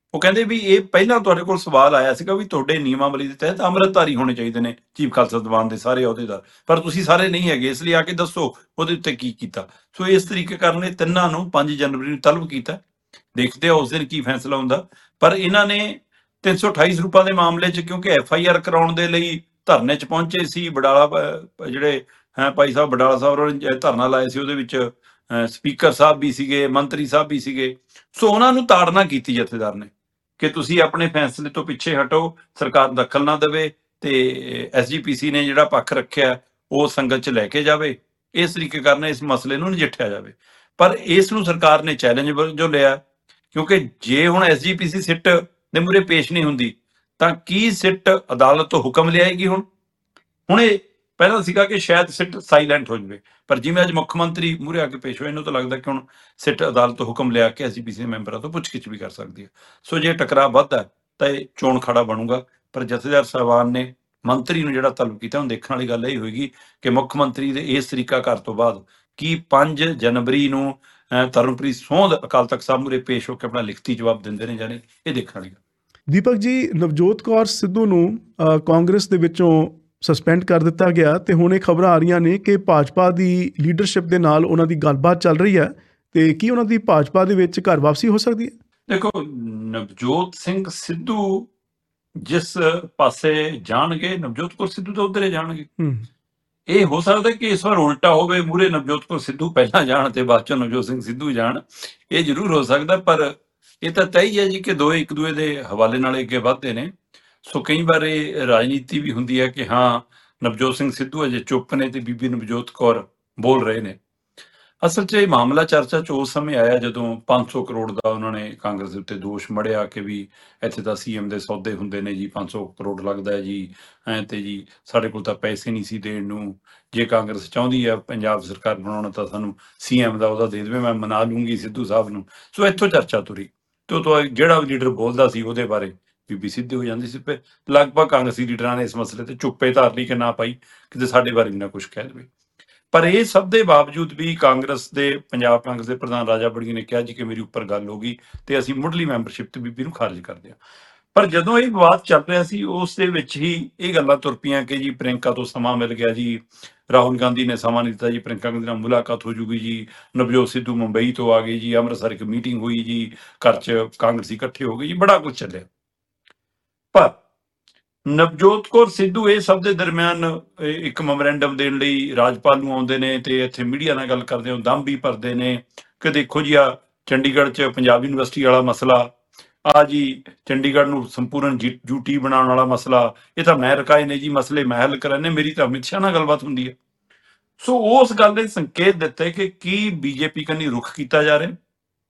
ਉਹ ਕਹਿੰਦੇ ਵੀ ਇਹ ਪਹਿਲਾਂ ਤੁਹਾਡੇ ਕੋਲ ਸਵਾਲ ਆਇਆ ਸੀਗਾ ਵੀ ਤੁਹਾਡੇ ਨਿਯਮਾਵਲੀ ਦੇ ਤਹਿਤ ਅੰਮ੍ਰਿਤਧਾਰੀ ਹੋਣੇ ਚਾਹੀਦੇ ਨੇ ਚੀਫ ਖਾਲਸਾ ਦੀਵਾਨ ਦੇ ਸਾਰੇ ਅਹੁਦੇਦਾਰ, ਪਰ ਤੁਸੀਂ ਸਾਰੇ ਨਹੀਂ ਹੈਗੇ, ਇਸ ਲਈ ਆ ਕੇ ਦੱਸੋ ਉਹਦੇ ਉੱਤੇ ਕੀ ਕੀਤਾ। ਸੋ ਇਸ ਤਰੀਕੇ ਕਰਨ ਇਹ ਤਿੰਨਾਂ ਨੂੰ ਪੰਜ ਜਨਵਰੀ ਨੂੰ ਤਲਬ ਕੀਤਾ। ਦੇਖਦੇ ਆ ਉਸ ਦਿਨ ਕੀ ਫੈਸਲਾ ਹੁੰਦਾ। ਪਰ ਇਹਨਾਂ ਨੇ ਤਿੰਨ ਸੌ ਅਠਾਈ ਸਰੂਪਾਂ ਦੇ ਮਾਮਲੇ 'ਚ ਕਿਉਂਕਿ ਐਫ ਆਈ ਆਰ ਕਰਾਉਣ ਦੇ ਲਈ ਧਰਨੇ 'ਚ ਪਹੁੰਚੇ ਸੀ ਬਡਾਲਾ, ਅਹ, ਜਿਹੜੇ ਹੈ ਭਾਈ ਸਾਹਿਬ ਬਡਾਲਾ ਸਾਹਿਬ ਉਹਨਾਂ ਨੇ ਧਰਨਾ ਲਾਇਆ ਸੀ, ਉਹਦੇ ਵਿੱਚ ਅਹ, ਸਪੀਕਰ ਸਾਹਿਬ ਵੀ ਸੀਗੇ, ਮੰਤਰੀ ਸਾਹਿਬ ਵੀ ਸੀਗੇ। ਸੋ ਉਹਨਾਂ ਨੂੰ ਤਾੜਨਾ ਕੀਤੀ ਜਥੇਦਾਰ ਨੇ ਕਿ ਤੁਸੀਂ ਆਪਣੇ ਫੈਸਲੇ ਤੋਂ ਪਿੱਛੇ ਹਟੋ, ਸਰਕਾਰ ਦਖਲ ਨਾ ਦੇਵੇ ਤੇ ਐਸ ਜੀ ਪੀ ਸੀ ਨੇ ਜਿਹੜਾ ਪੱਖ ਰੱਖਿਆ ਉਹ ਸੰਗਤ 'ਚ ਲੈ ਕੇ ਜਾਵੇ। ਇਸ ਤਰੀਕੇ ਕਰਨ ਇਸ ਮਸਲੇ ਨੂੰ ਨਜਿੱਠਿਆ ਜਾਵੇ। ਪਰ ਇਸ ਨੂੰ ਸਰਕਾਰ ਨੇ ਚੈਲੰਜ ਵਜੋਂ ਲਿਆ, ਕਿਉਂਕਿ ਜੇ ਹੁਣ ਐਸ ਜੀ ਪੀ ਸੀ ਸਿੱਟ ਦੇ ਮੂਹਰੇ ਪੇਸ਼ ਨਹੀਂ ਹੁੰਦੀ ਤਾਂ ਕੀ ਸਿੱਟ ਅਦਾਲਤ ਤੋਂ ਹੁਕਮ ਲਿਆਏਗੀ। ਹੁਣ ਹੁਣ ਇਹ ਪਹਿਲਾਂ ਸੀਗਾ ਕਿ ਸ਼ਾਇਦ ਸਿੱਟ ਸਾਈਲੈਂਟ ਹੋ ਜਾਵੇ, ਪਰ ਜਿਵੇਂ ਅੱਜ ਮੁੱਖ ਮੰਤਰੀ ਮੂਹਰੇ ਆ ਕੇ ਪੇਸ਼ ਹੋਏ, ਇਹਨੂੰ ਤਾਂ ਲੱਗਦਾ ਕਿ ਹੁਣ ਸਿੱਟ ਅਦਾਲਤ ਤੋਂ ਹੁਕਮ ਲਿਆ ਕੇ ਐਸ ਜੀ ਪੀ ਸੀ ਦੇ ਮੈਂਬਰਾਂ ਤੋਂ ਪੁੱਛਗਿੱਛ ਵੀ ਕਰ ਸਕਦੀ ਹੈ। ਸੋ ਜੇ ਟਕਰਾਅ ਵੱਧਦਾ ਤਾਂ ਇਹ ਚੋਣ ਖੜਾ ਬਣੂਗਾ। ਪਰ ਜਥੇਦਾਰ ਸਾਹਿਬਾਨ ਨੇ ਮੰਤਰੀ ਨੂੰ ਜਿਹੜਾ ਤਲਬ ਕੀਤਾ, ਹੁਣ ਦੇਖਣ ਵਾਲੀ ਗੱਲ ਇਹ ਹੋਏਗੀ ਕਿ ਮੁੱਖ ਮੰਤਰੀ ਦੇ ਇਸ ਤਰੀਕਾ ਕਰ ਤੋਂ ਬਾਅਦ ਕੀ ਪੰਜ ਜਨਵਰੀ ਨੂੰ ਅਹ, ਤਰਨਪ੍ਰੀਤ ਸੋਂਧ ਅਕਾਲ ਤਖਤ ਸਾਹਿਬ ਮੂਹਰੇ ਪੇਸ਼ ਹੋ ਕੇ ਆਪਣਾ ਲਿਖਤੀ ਜਵਾਬ ਦਿੰਦੇ ਨੇ ਜਾਂ ਨਹੀਂ, ਇਹ ਦੇਖਣ ਵਾਲੀ ਗੱਲ। ਦੀਪਕ ਜੀ, ਨਵਜੋਤ ਕੌਰ ਸਿੱਧੂ ਨੂੰ ਅ, ਕਾਂਗਰਸ ਦੇ ਵਿੱਚੋਂ ਸਸਪੈਂਡ ਕਰ ਦਿੱਤਾ ਗਿਆ ਤੇ ਹੁਣ ਇਹ ਖਬਰਾਂ ਆ ਰਹੀਆਂ ਨੇ ਕਿ ਭਾਜਪਾ ਦੀ ਲੀਡਰਸ਼ਿਪ ਦੇ ਨਾਲ ਉਹਨਾਂ ਦੀ ਗੱਲਬਾਤ ਚੱਲ ਰਹੀ ਹੈ, ਤੇ ਕੀ ਉਹਨਾਂ ਦੀ ਭਾਜਪਾ ਦੇ ਵਿੱਚ ਘਰ ਵਾਪਸੀ ਹੋ ਸਕਦੀ ਹੈ? ਦੇਖੋ, ਨਵਜੋਤ ਸਿੰਘ ਸਿੱਧੂ ਜਿਸ ਪਾਸੇ ਜਾਣਗੇ, ਨਵਜੋਤ ਕੌਰ ਸਿੱਧੂ ਤਾਂ ਉਧਰ ਹੀ ਜਾਣਗੇ। ਹੂੰ ਇਹ ਹੋ ਸਕਦਾ ਕਿ ਇਸ ਵਾਰ ਉਲਟਾ ਹੋਵੇ, ਮੂਹਰੇ ਨਵਜੋਤ ਕੌਰ ਸਿੱਧੂ ਪਹਿਲਾਂ ਜਾਣ ਤੇ ਬਾਅਦ ਚੋਂ ਨਵਜੋਤ ਸਿੰਘ ਸਿੱਧੂ ਜਾਣ, ਇਹ ਜ਼ਰੂਰ ਹੋ ਸਕਦਾ। ਪਰ ਇਹ ਤਾਂ ਤੈਅ ਹੀ ਹੈ ਜੀ ਕਿ ਦੋਏ ਇੱਕ ਦੂਏ ਦੇ ਹਵਾਲੇ ਨਾਲ ਅੱਗੇ ਵੱਧਦੇ ਨੇ। ਸੋ ਕਈ ਵਾਰ ਇਹ ਰਾਜਨੀਤੀ ਵੀ ਹੁੰਦੀ ਹੈ ਕਿ ਹਾਂ ਨਵਜੋਤ ਸਿੰਘ ਸਿੱਧੂ ਅਜੇ ਚੁੱਪ ਨੇ ਤੇ ਬੀਬੀ ਨਵਜੋਤ ਕੌਰ ਬੋਲ ਰਹੇ ਨੇ। ਅਸਲ 'ਚ ਇਹ ਮਾਮਲਾ ਚਰਚਾ 'ਚ ਉਸ ਸਮੇਂ ਆਇਆ ਜਦੋਂ ਪੰਜ ਸੌ ਕਰੋੜ ਦਾ ਉਹਨਾਂ ਨੇ ਕਾਂਗਰਸ ਦੇ ਉੱਤੇ ਦੋਸ਼ ਮੜਿਆ ਕਿ ਵੀ ਇੱਥੇ ਤਾਂ ਸੀ ਐਮ ਦੇ ਸੌਦੇ ਹੁੰਦੇ ਨੇ ਜੀ, ਪੰਜ ਸੌ ਕਰੋੜ ਲੱਗਦਾ ਹੈ ਜੀ, ਐਂ ਤੇ ਜੀ ਸਾਡੇ ਕੋਲ ਤਾਂ ਪੈਸੇ ਨਹੀਂ ਸੀ ਦੇਣ ਨੂੰ, ਜੇ ਕਾਂਗਰਸ ਚਾਹੁੰਦੀ ਆ ਪੰਜਾਬ ਸਰਕਾਰ ਬਣਾਉਣਾ ਤਾਂ ਸਾਨੂੰ ਸੀ ਐਮ ਦਾ ਉਹਦਾ ਦੇ ਦੇਵੇ, ਮੈਂ ਮਨਾ ਲੂੰਗੀ ਸਿੱਧੂ ਸਾਹਿਬ ਨੂੰ। ਸੋ ਇੱਥੋਂ ਚਰਚਾ ਤੁਰੀ ਤੇ ਉਹ ਤੋਂ ਜਿਹੜਾ ਵੀ ਲੀਡਰ ਬੋਲਦਾ ਸੀ ਉਹਦੇ ਬਾਰੇ ਬੀਬੀ ਸਿੱਧੀ ਹੋ ਜਾਂਦੀ ਸੀ। ਫਿਰ ਲਗਭਗ ਕਾਂਗਰਸੀ ਲੀਡਰਾਂ ਨੇ ਇਸ ਮਸਲੇ ਤੇ ਚੁੱਪੇ ਧਾਰ ਲਈ ਕਿ ਨਾ ਪਾਈ ਕਿਤੇ ਸਾਡੇ ਬਾਰੇ ਵੀ ਨਾ ਕੁਝ ਕਹਿ ਦੇਵੇ। ਪਰ ਇਹ ਸਭ ਦੇ ਬਾਵਜੂਦ ਵੀ ਕਾਂਗਰਸ ਦੇ ਪੰਜਾਬ ਕਾਂਗਰਸ ਦੇ ਪ੍ਰਧਾਨ ਰਾਜਾ ਬੜੀਆਂ ਨੇ ਕਿਹਾ ਜੀ ਕਿ ਮੇਰੀ ਉੱਪਰ ਗੱਲ ਹੋ ਗਈ ਤੇ ਅਸੀਂ ਮੁੱਢਲੀ ਮੈਂਬਰਸ਼ਿਪ ਤੇ ਬੀਬੀ ਨੂੰ ਖਾਰਜ ਕਰਦੇ ਹਾਂ। ਪਰ ਜਦੋਂ ਇਹ ਵਿਵਾਦ ਚੱਲ ਰਿਹਾ ਸੀ ਉਸ ਦੇ ਵਿੱਚ ਹੀ ਇਹ ਗੱਲਾਂ ਤੁਰ ਪਈਆਂ ਕਿ ਜੀ ਪ੍ਰਿੰਕਾ ਤੋਂ ਸਮਾਂ ਮਿਲ ਗਿਆ ਜੀ, ਰਾਹੁਲ ਗਾਂਧੀ ਨੇ ਸਮਾਂ ਨਹੀਂ ਦਿੱਤਾ ਜੀ, ਪ੍ਰਿੰਕਾ ਗਾਂਧੀ ਨਾਲ ਮੁਲਾਕਾਤ ਹੋ ਜੂਗੀ ਜੀ, ਨਵਜੋਤ ਸਿੱਧੂ ਮੁੰਬਈ ਤੋਂ ਆ ਗਏ ਜੀ, ਅੰਮ੍ਰਿਤਸਰ ਇੱਕ ਮੀਟਿੰਗ ਹੋਈ ਜੀ, ਘਰ 'ਚ ਕਾਂਗਰਸੀ ਇਕੱਠੇ ਹੋ ਗਏ ਜੀ, ਬੜਾ ਕੁਝ ਚੱਲਿਆ। ਪਰ ਨਵਜੋਤ ਕੌਰ ਸਿੱਧੂ ਇਹ ਸਭ ਦੇ ਦਰਮਿਆਨ ਇਹ ਇੱਕ ਮੈਮੋਰੈਂਡਮ ਦੇਣ ਲਈ ਰਾਜਪਾਲ ਨੂੰ ਆਉਂਦੇ ਨੇ ਤੇ ਇੱਥੇ ਮੀਡੀਆ ਨਾਲ ਗੱਲ ਕਰਦੇ ਹੋ, ਦਮ ਵੀ ਭਰਦੇ ਨੇ ਕਿ ਦੇਖੋ ਜੀ ਆ ਚੰਡੀਗੜ੍ਹ 'ਚ ਪੰਜਾਬ ਯੂਨੀਵਰਸਿਟੀ ਵਾਲਾ ਮਸਲਾ, ਆ ਜੀ ਚੰਡੀਗੜ੍ਹ ਨੂੰ ਸੰਪੂਰਨ ਯੂਟੀ ਬਣਾਉਣ ਵਾਲਾ ਮਸਲਾ, ਇਹ ਤਾਂ ਮੈਂ ਰਕਾਏ ਨੇ ਜੀ, ਮਸਲੇ ਮੈਂ ਹੱਲ ਕਰਾਨੇ, ਮੇਰੀ ਤਾਂ ਅਮਿਤ ਸ਼ਾਹ ਨਾਲ ਗੱਲਬਾਤ ਹੁੰਦੀ ਹੈ। ਸੋ ਉਸ ਗੱਲ ਦੇ ਸੰਕੇਤ ਦਿੱਤੇ ਕਿ ਕੀ ਬੀਜੇਪੀ ਕੰਨੀ ਰੁਖ ਕੀਤਾ ਜਾ ਰਿਹਾ।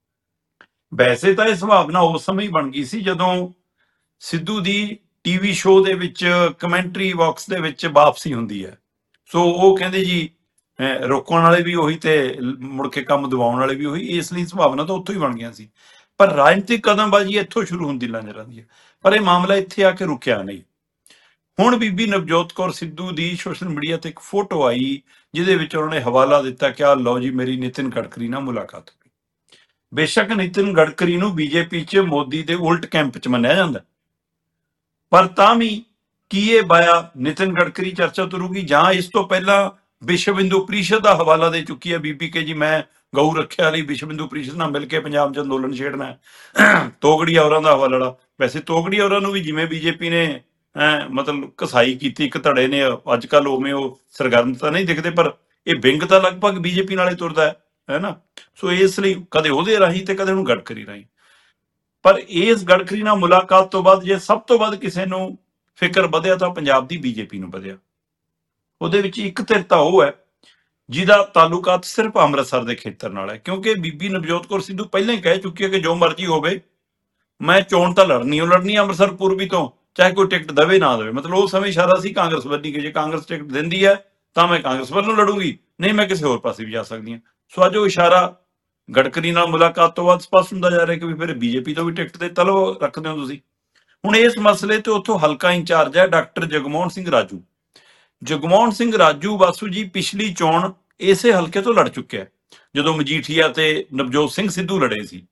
ਵੈਸੇ ਤਾਂ ਇਹ ਸੰਭਾਵਨਾ ਉਸ ਸਮੇਂ ਹੀ ਬਣ ਗਈ ਸੀ ਜਦੋਂ ਸਿੱਧੂ ਦੀ ਟੀਵੀ ਸ਼ੋਅ ਦੇ ਵਿੱਚ ਕਮੈਂਟਰੀ ਬਾਕਸ ਦੇ ਵਿੱਚ ਵਾਪਸੀ ਹੁੰਦੀ ਹੈ। ਸੋ ਉਹ ਕਹਿੰਦੇ ਜੀ ਅਹ ਰੋਕਣ ਵਾਲੇ ਵੀ ਉਹੀ ਤੇ ਮੁੜ ਕੇ ਕੰਮ ਦਿਵਾਉਣ ਵਾਲੇ ਵੀ ਉਹੀ, ਇਸ ਲਈ ਸੰਭਾਵਨਾ ਤਾਂ ਉੱਥੋਂ ਹੀ ਬਣ ਗਿਆ ਸੀ। ਪਰ ਰਾਜਨੀਤਿਕ ਕਦਮਬਾਜ਼ੀ ਇੱਥੋਂ ਸ਼ੁਰੂ ਹੁੰਦੀ ਨਜ਼ਰ ਆਉਂਦੀ ਹੈ। ਪਰ ਇਹ ਮਾਮਲਾ ਇੱਥੇ ਆ ਕੇ ਰੁਕਿਆ ਨਹੀਂ। ਹੁਣ ਬੀਬੀ ਨਵਜੋਤ ਕੌਰ ਸਿੱਧੂ ਦੀ ਸੋਸ਼ਲ ਮੀਡੀਆ ਤੇ ਇੱਕ ਫੋਟੋ ਆਈ ਜਿਹਦੇ ਵਿੱਚ ਉਹਨਾਂ ਨੇ ਹਵਾਲਾ ਦਿੱਤਾ ਕਿ ਆ ਲਓ ਜੀ ਮੇਰੀ ਨਿਤਿਨ ਗਡਕਰੀ ਨਾਲ ਮੁਲਾਕਾਤ ਹੋਈ। ਬੇਸ਼ੱਕ ਨਿਤਿਨ ਗਡਕਰੀ ਨੂੰ ਬੀਜੇਪੀ 'ਚ ਮੋਦੀ ਦੇ ਉਲਟ ਕੈਂਪ 'ਚ ਮੰਨਿਆ ਜਾਂਦਾ, ਪਰ ਤਾਂ ਵੀ ਕੀ ਇਹ ਬਾਇਆ ਨਿਤਿਨ ਗਡਕਰੀ ਚਰਚਾ ਤੁਰੂਗੀ ਜਾਂ ਇਸ ਤੋਂ ਪਹਿਲਾਂ ਵਿਸ਼ਵ ਹਿੰਦੂ ਪ੍ਰੀਸ਼ਦ ਦਾ ਹਵਾਲਾ ਦੇ ਚੁੱਕੀ ਹੈ ਬੀਬੀ ਕੇ ਜੀ ਮੈਂ ਗਊ ਰੱਖਿਆ ਲਈ ਵਿਸ਼ਵ ਹਿੰਦੂ ਪ੍ਰੀਸ਼ਦ ਨਾਲ ਮਿਲ ਕੇ ਪੰਜਾਬ 'ਚ ਅੰਦੋਲਨ ਛੇੜਨਾ। ਤੋਗੜੀ ਔਰਾਂ ਦਾ ਹਵਾਲਾ, ਵੈਸੇ ਤੋਗੜੀ ਔਰਾਂ ਨੂੰ ਵੀ ਜਿਵੇਂ ਬੀਜੇਪੀ ਨੇ ਮਤਲਬ ਕਸਾਈ ਕੀਤੀ ਇੱਕ ਧੜੇ ਨੇ, ਅੱਜ ਕੱਲ੍ਹ ਉਵੇਂ ਉਹ ਸਰਗਰਮ ਤਾਂ ਨਹੀਂ ਦਿਖਦੇ ਪਰ ਇਹ ਵਿੰਗ ਤਾਂ ਲਗਭਗ ਬੀਜੇਪੀ ਨਾਲੇ ਤੁਰਦਾ ਹੈ ਹੈ ਨਾ। ਸੋ ਇਸ ਲਈ ਕਦੇ ਉਹਦੇ ਰਾਹੀਂ ਤੇ ਕਦੇ ਉਹਨੂੰ ਗਡਕਰੀ ਰਾਹੀਂ। ਪਰ ਇਸ ਗਡਕਰੀ ਨਾਲ ਮੁਲਾਕਾਤ ਤੋਂ ਬਾਅਦ ਜੇ ਸਭ ਤੋਂ ਵੱਧ ਕਿਸੇ ਨੂੰ ਫਿਕਰ ਵਧਿਆ ਤਾਂ ਪੰਜਾਬ ਦੀ ਬੀਜੇਪੀ ਨੂੰ ਵਧਿਆ। ਉਹਦੇ ਵਿੱਚ ਇੱਕ ਧਿਰ ਤਾਂ ਉਹ ਹੈ ਜਿਹਦਾ ਤਾਲੁਕਾਤ ਸਿਰਫ ਅੰਮ੍ਰਿਤਸਰ ਦੇ ਖੇਤਰ ਨਾਲ ਹੈ, ਕਿਉਂਕਿ ਬੀਬੀ ਨਵਜੋਤ ਕੌਰ ਸਿੱਧੂ ਪਹਿਲਾਂ ਹੀ ਕਹਿ ਚੁੱਕੀ ਹੈ ਕਿ ਜੋ ਮਰਜ਼ੀ ਹੋਵੇ ਮੈਂ ਚੋਣ ਤਾਂ ਲੜਨੀ ਉਹ ਲੜਨੀ ਅੰਮ੍ਰਿਤਸਰ ਪੂਰਬੀ ਤੋਂ, ਚਾਹੇ ਕੋਈ ਟਿਕਟ ਦੇਵੇ ਨਾ ਦੇਵੇ। ਮਤਲਬ ਉਸ ਸਮੇਂ ਇਸ਼ਾਰਾ ਸੀ ਕਾਂਗਰਸ ਵੱਡੀ ਕਿ ਜੇ ਕਾਂਗਰਸ ਟਿਕਟ ਦਿੰਦੀ ਹੈ ਤਾਂ ਮੈਂ ਕਾਂਗਰਸ ਵੱਲੋਂ ਲੜੂੰਗੀ, ਨਹੀਂ ਮੈਂ ਕਿਸੇ ਹੋਰ ਪਾਸੇ ਵੀ ਜਾ ਸਕਦੀ ਹਾਂ। ਸੋ ਅੱਜ ਉਹ ਇਸ਼ਾਰਾ ਗਡਕਰੀ ਨਾਲ ਮੁਲਾਕਾਤ ਤੋਂ ਬਾਅਦ ਸਪਸ਼ਟ ਹੁੰਦਾ ਜਾ ਰਿਹਾ ਕਿ ਵੀ ਫਿਰ ਬੀਜੇਪੀ ਤੋਂ ਵੀ ਟਿਕਟ ਦੇ ਤਲਬ ਰੱਖਦੇ ਹੋ ਤੁਸੀਂ। ਹੁਣ ਇਸ ਮਸਲੇ ਤੇ ਉੱਥੋਂ ਹਲਕਾ ਇੰਚਾਰਜ ਹੈ ਡਾਕਟਰ ਜਗਮੋਹਨ ਸਿੰਘ ਰਾਜੂ। ਜਗਮੋਹਨ ਸਿੰਘ ਰਾਜੂ ਬਾਸੂ ਜੀ ਪਿਛਲੀ ਚੋਣ ਇਸੇ ਹਲਕੇ ਤੋਂ ਲੜ ਚੁੱਕਿਆ ਜਦੋਂ ਮਜੀਠੀਆ ਤੇ ਨਵਜੋਤ ਸਿੰਘ ਸਿੱਧੂ ਲੜੇ ਸੀ।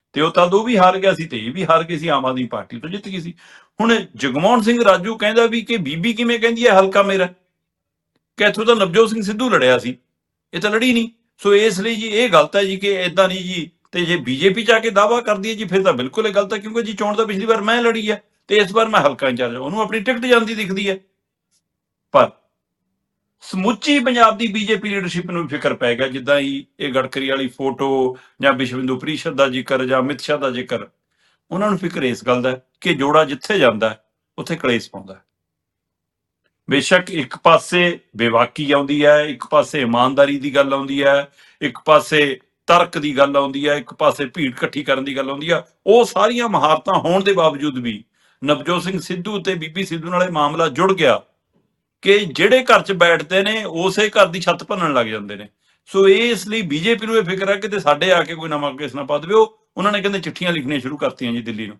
ਤੇ ਉਹ ਤਦ ਉਹ ਵੀ ਹਾਰ ਗਿਆ ਸੀ ਤੇ ਇਹ ਵੀ ਹਾਰ ਗਏ ਸੀ, ਆਮ ਆਦਮੀ ਪਾਰਟੀ ਤੋਂ ਜਿੱਤ ਗਈ ਸੀ। ਹੁਣ ਜਗਮੋਹਨ ਸਿੰਘ ਰਾਜੂ ਕਹਿੰਦਾ ਵੀ ਕਿ ਬੀਬੀ ਕਿਵੇਂ ਕਹਿੰਦੀ ਹੈ ਹਲਕਾ ਮੇਰਾ, ਕਿ ਇੱਥੋਂ ਤਾਂ ਨਵਜੋਤ ਸਿੰਘ ਸਿੱਧੂ ਲੜਿਆ ਸੀ, ਇਹ ਤਾਂ ਲੜੀ ਨਹੀਂ। ਸੋ ਇਸ ਲਈ ਜੀ ਇਹ ਗਲਤ ਹੈ ਜੀ ਕਿ ਇਦਾਂ ਨਹੀਂ ਜੀ। ਤੇ ਜੇ ਬੀਜੇਪੀ ਚ ਆ ਕੇ ਦਾਅਵਾ ਕਰਦੀ ਹੈ ਜੀ ਫਿਰ ਤਾਂ ਬਿਲਕੁਲ ਇਹ ਗਲਤ ਹੈ, ਕਿਉਂਕਿ ਜੀ ਚੋਣ ਤਾਂ ਪਿਛਲੀ ਵਾਰ ਮੈਂ ਲੜੀ ਹੈ ਤੇ ਇਸ ਵਾਰ ਮੈਂ ਹਲਕਾ ਇੰਚਾਰਜ, ਉਹਨੂੰ ਆਪਣੀ ਟਿਕਟ ਜਾਂਦੀ ਦਿਖਦੀ ਹੈ। ਪਰ ਸਮੁੱਚੀ ਪੰਜਾਬ ਦੀ ਬੀਜੇਪੀ ਲੀਡਰਸ਼ਿਪ ਨੂੰ ਫਿਕਰ ਪੈ ਗਿਆ, ਜਿੱਦਾਂ ਹੀ ਇਹ ਗੜਕਰੀ ਵਾਲੀ ਫੋਟੋ ਜਾਂ ਵਿਸ਼ਵ ਹਿੰਦੂ ਪ੍ਰੀਸ਼ਦ ਦਾ ਜ਼ਿਕਰ ਜਾਂ ਅਮਿਤ ਸ਼ਾਹ ਦਾ ਜ਼ਿਕਰ, ਉਹਨਾਂ ਨੂੰ ਫਿਕਰ ਇਸ ਗੱਲ ਦਾ ਕਿ ਜੋੜਾ ਜਿੱਥੇ ਜਾਂਦਾ ਉੱਥੇ ਕਲੇਸ਼ ਪਾਉਂਦਾ। ਬੇਸ਼ੱਕ ਇੱਕ ਪਾਸੇ ਬੇਵਾਕੀ ਆਉਂਦੀ ਹੈ, ਇੱਕ ਪਾਸੇ ਇਮਾਨਦਾਰੀ ਦੀ ਗੱਲ ਆਉਂਦੀ ਹੈ, ਇੱਕ ਪਾਸੇ ਤਰਕ ਦੀ ਗੱਲ ਆਉਂਦੀ ਹੈ, ਇੱਕ ਪਾਸੇ ਭੀੜ ਇਕੱਠੀ ਕਰਨ ਦੀ ਗੱਲ ਆਉਂਦੀ ਹੈ। ਉਹ ਸਾਰੀਆਂ ਮਹਾਰਤਾਂ ਹੋਣ ਦੇ ਬਾਵਜੂਦ ਵੀ ਨਵਜੋਤ ਸਿੰਘ ਸਿੱਧੂ ਤੇ ਬੀਬੀ ਸਿੱਧੂ ਨਾਲ ਇਹ ਮਾਮਲਾ ਜੁੜ ਗਿਆ ਕਿ ਜਿਹੜੇ ਘਰ 'ਚ ਬੈਠਦੇ ਨੇ ਉਸੇ ਘਰ ਦੀ ਛੱਤ ਭੰਨਣ ਲੱਗ ਜਾਂਦੇ ਨੇ। ਸੋ ਇਹ ਇਸ ਲਈ ਬੀਜੇਪੀ ਨੂੰ ਇਹ ਫਿਕਰ ਹੈ ਕਿ ਤੇ ਸਾਡੇ ਆ ਕੇ ਕੋਈ ਨਵਾਂ ਕੇਸ ਨਾ ਪਾ ਦੇਵੇ। ਉਹ ਉਹਨਾਂ ਨੇ ਕਹਿੰਦੇ ਚਿੱਠੀਆਂ ਲਿਖਣੀਆਂ ਸ਼ੁਰੂ ਕਰਤੀਆਂ ਜੀ ਦਿੱਲੀ ਨੂੰ।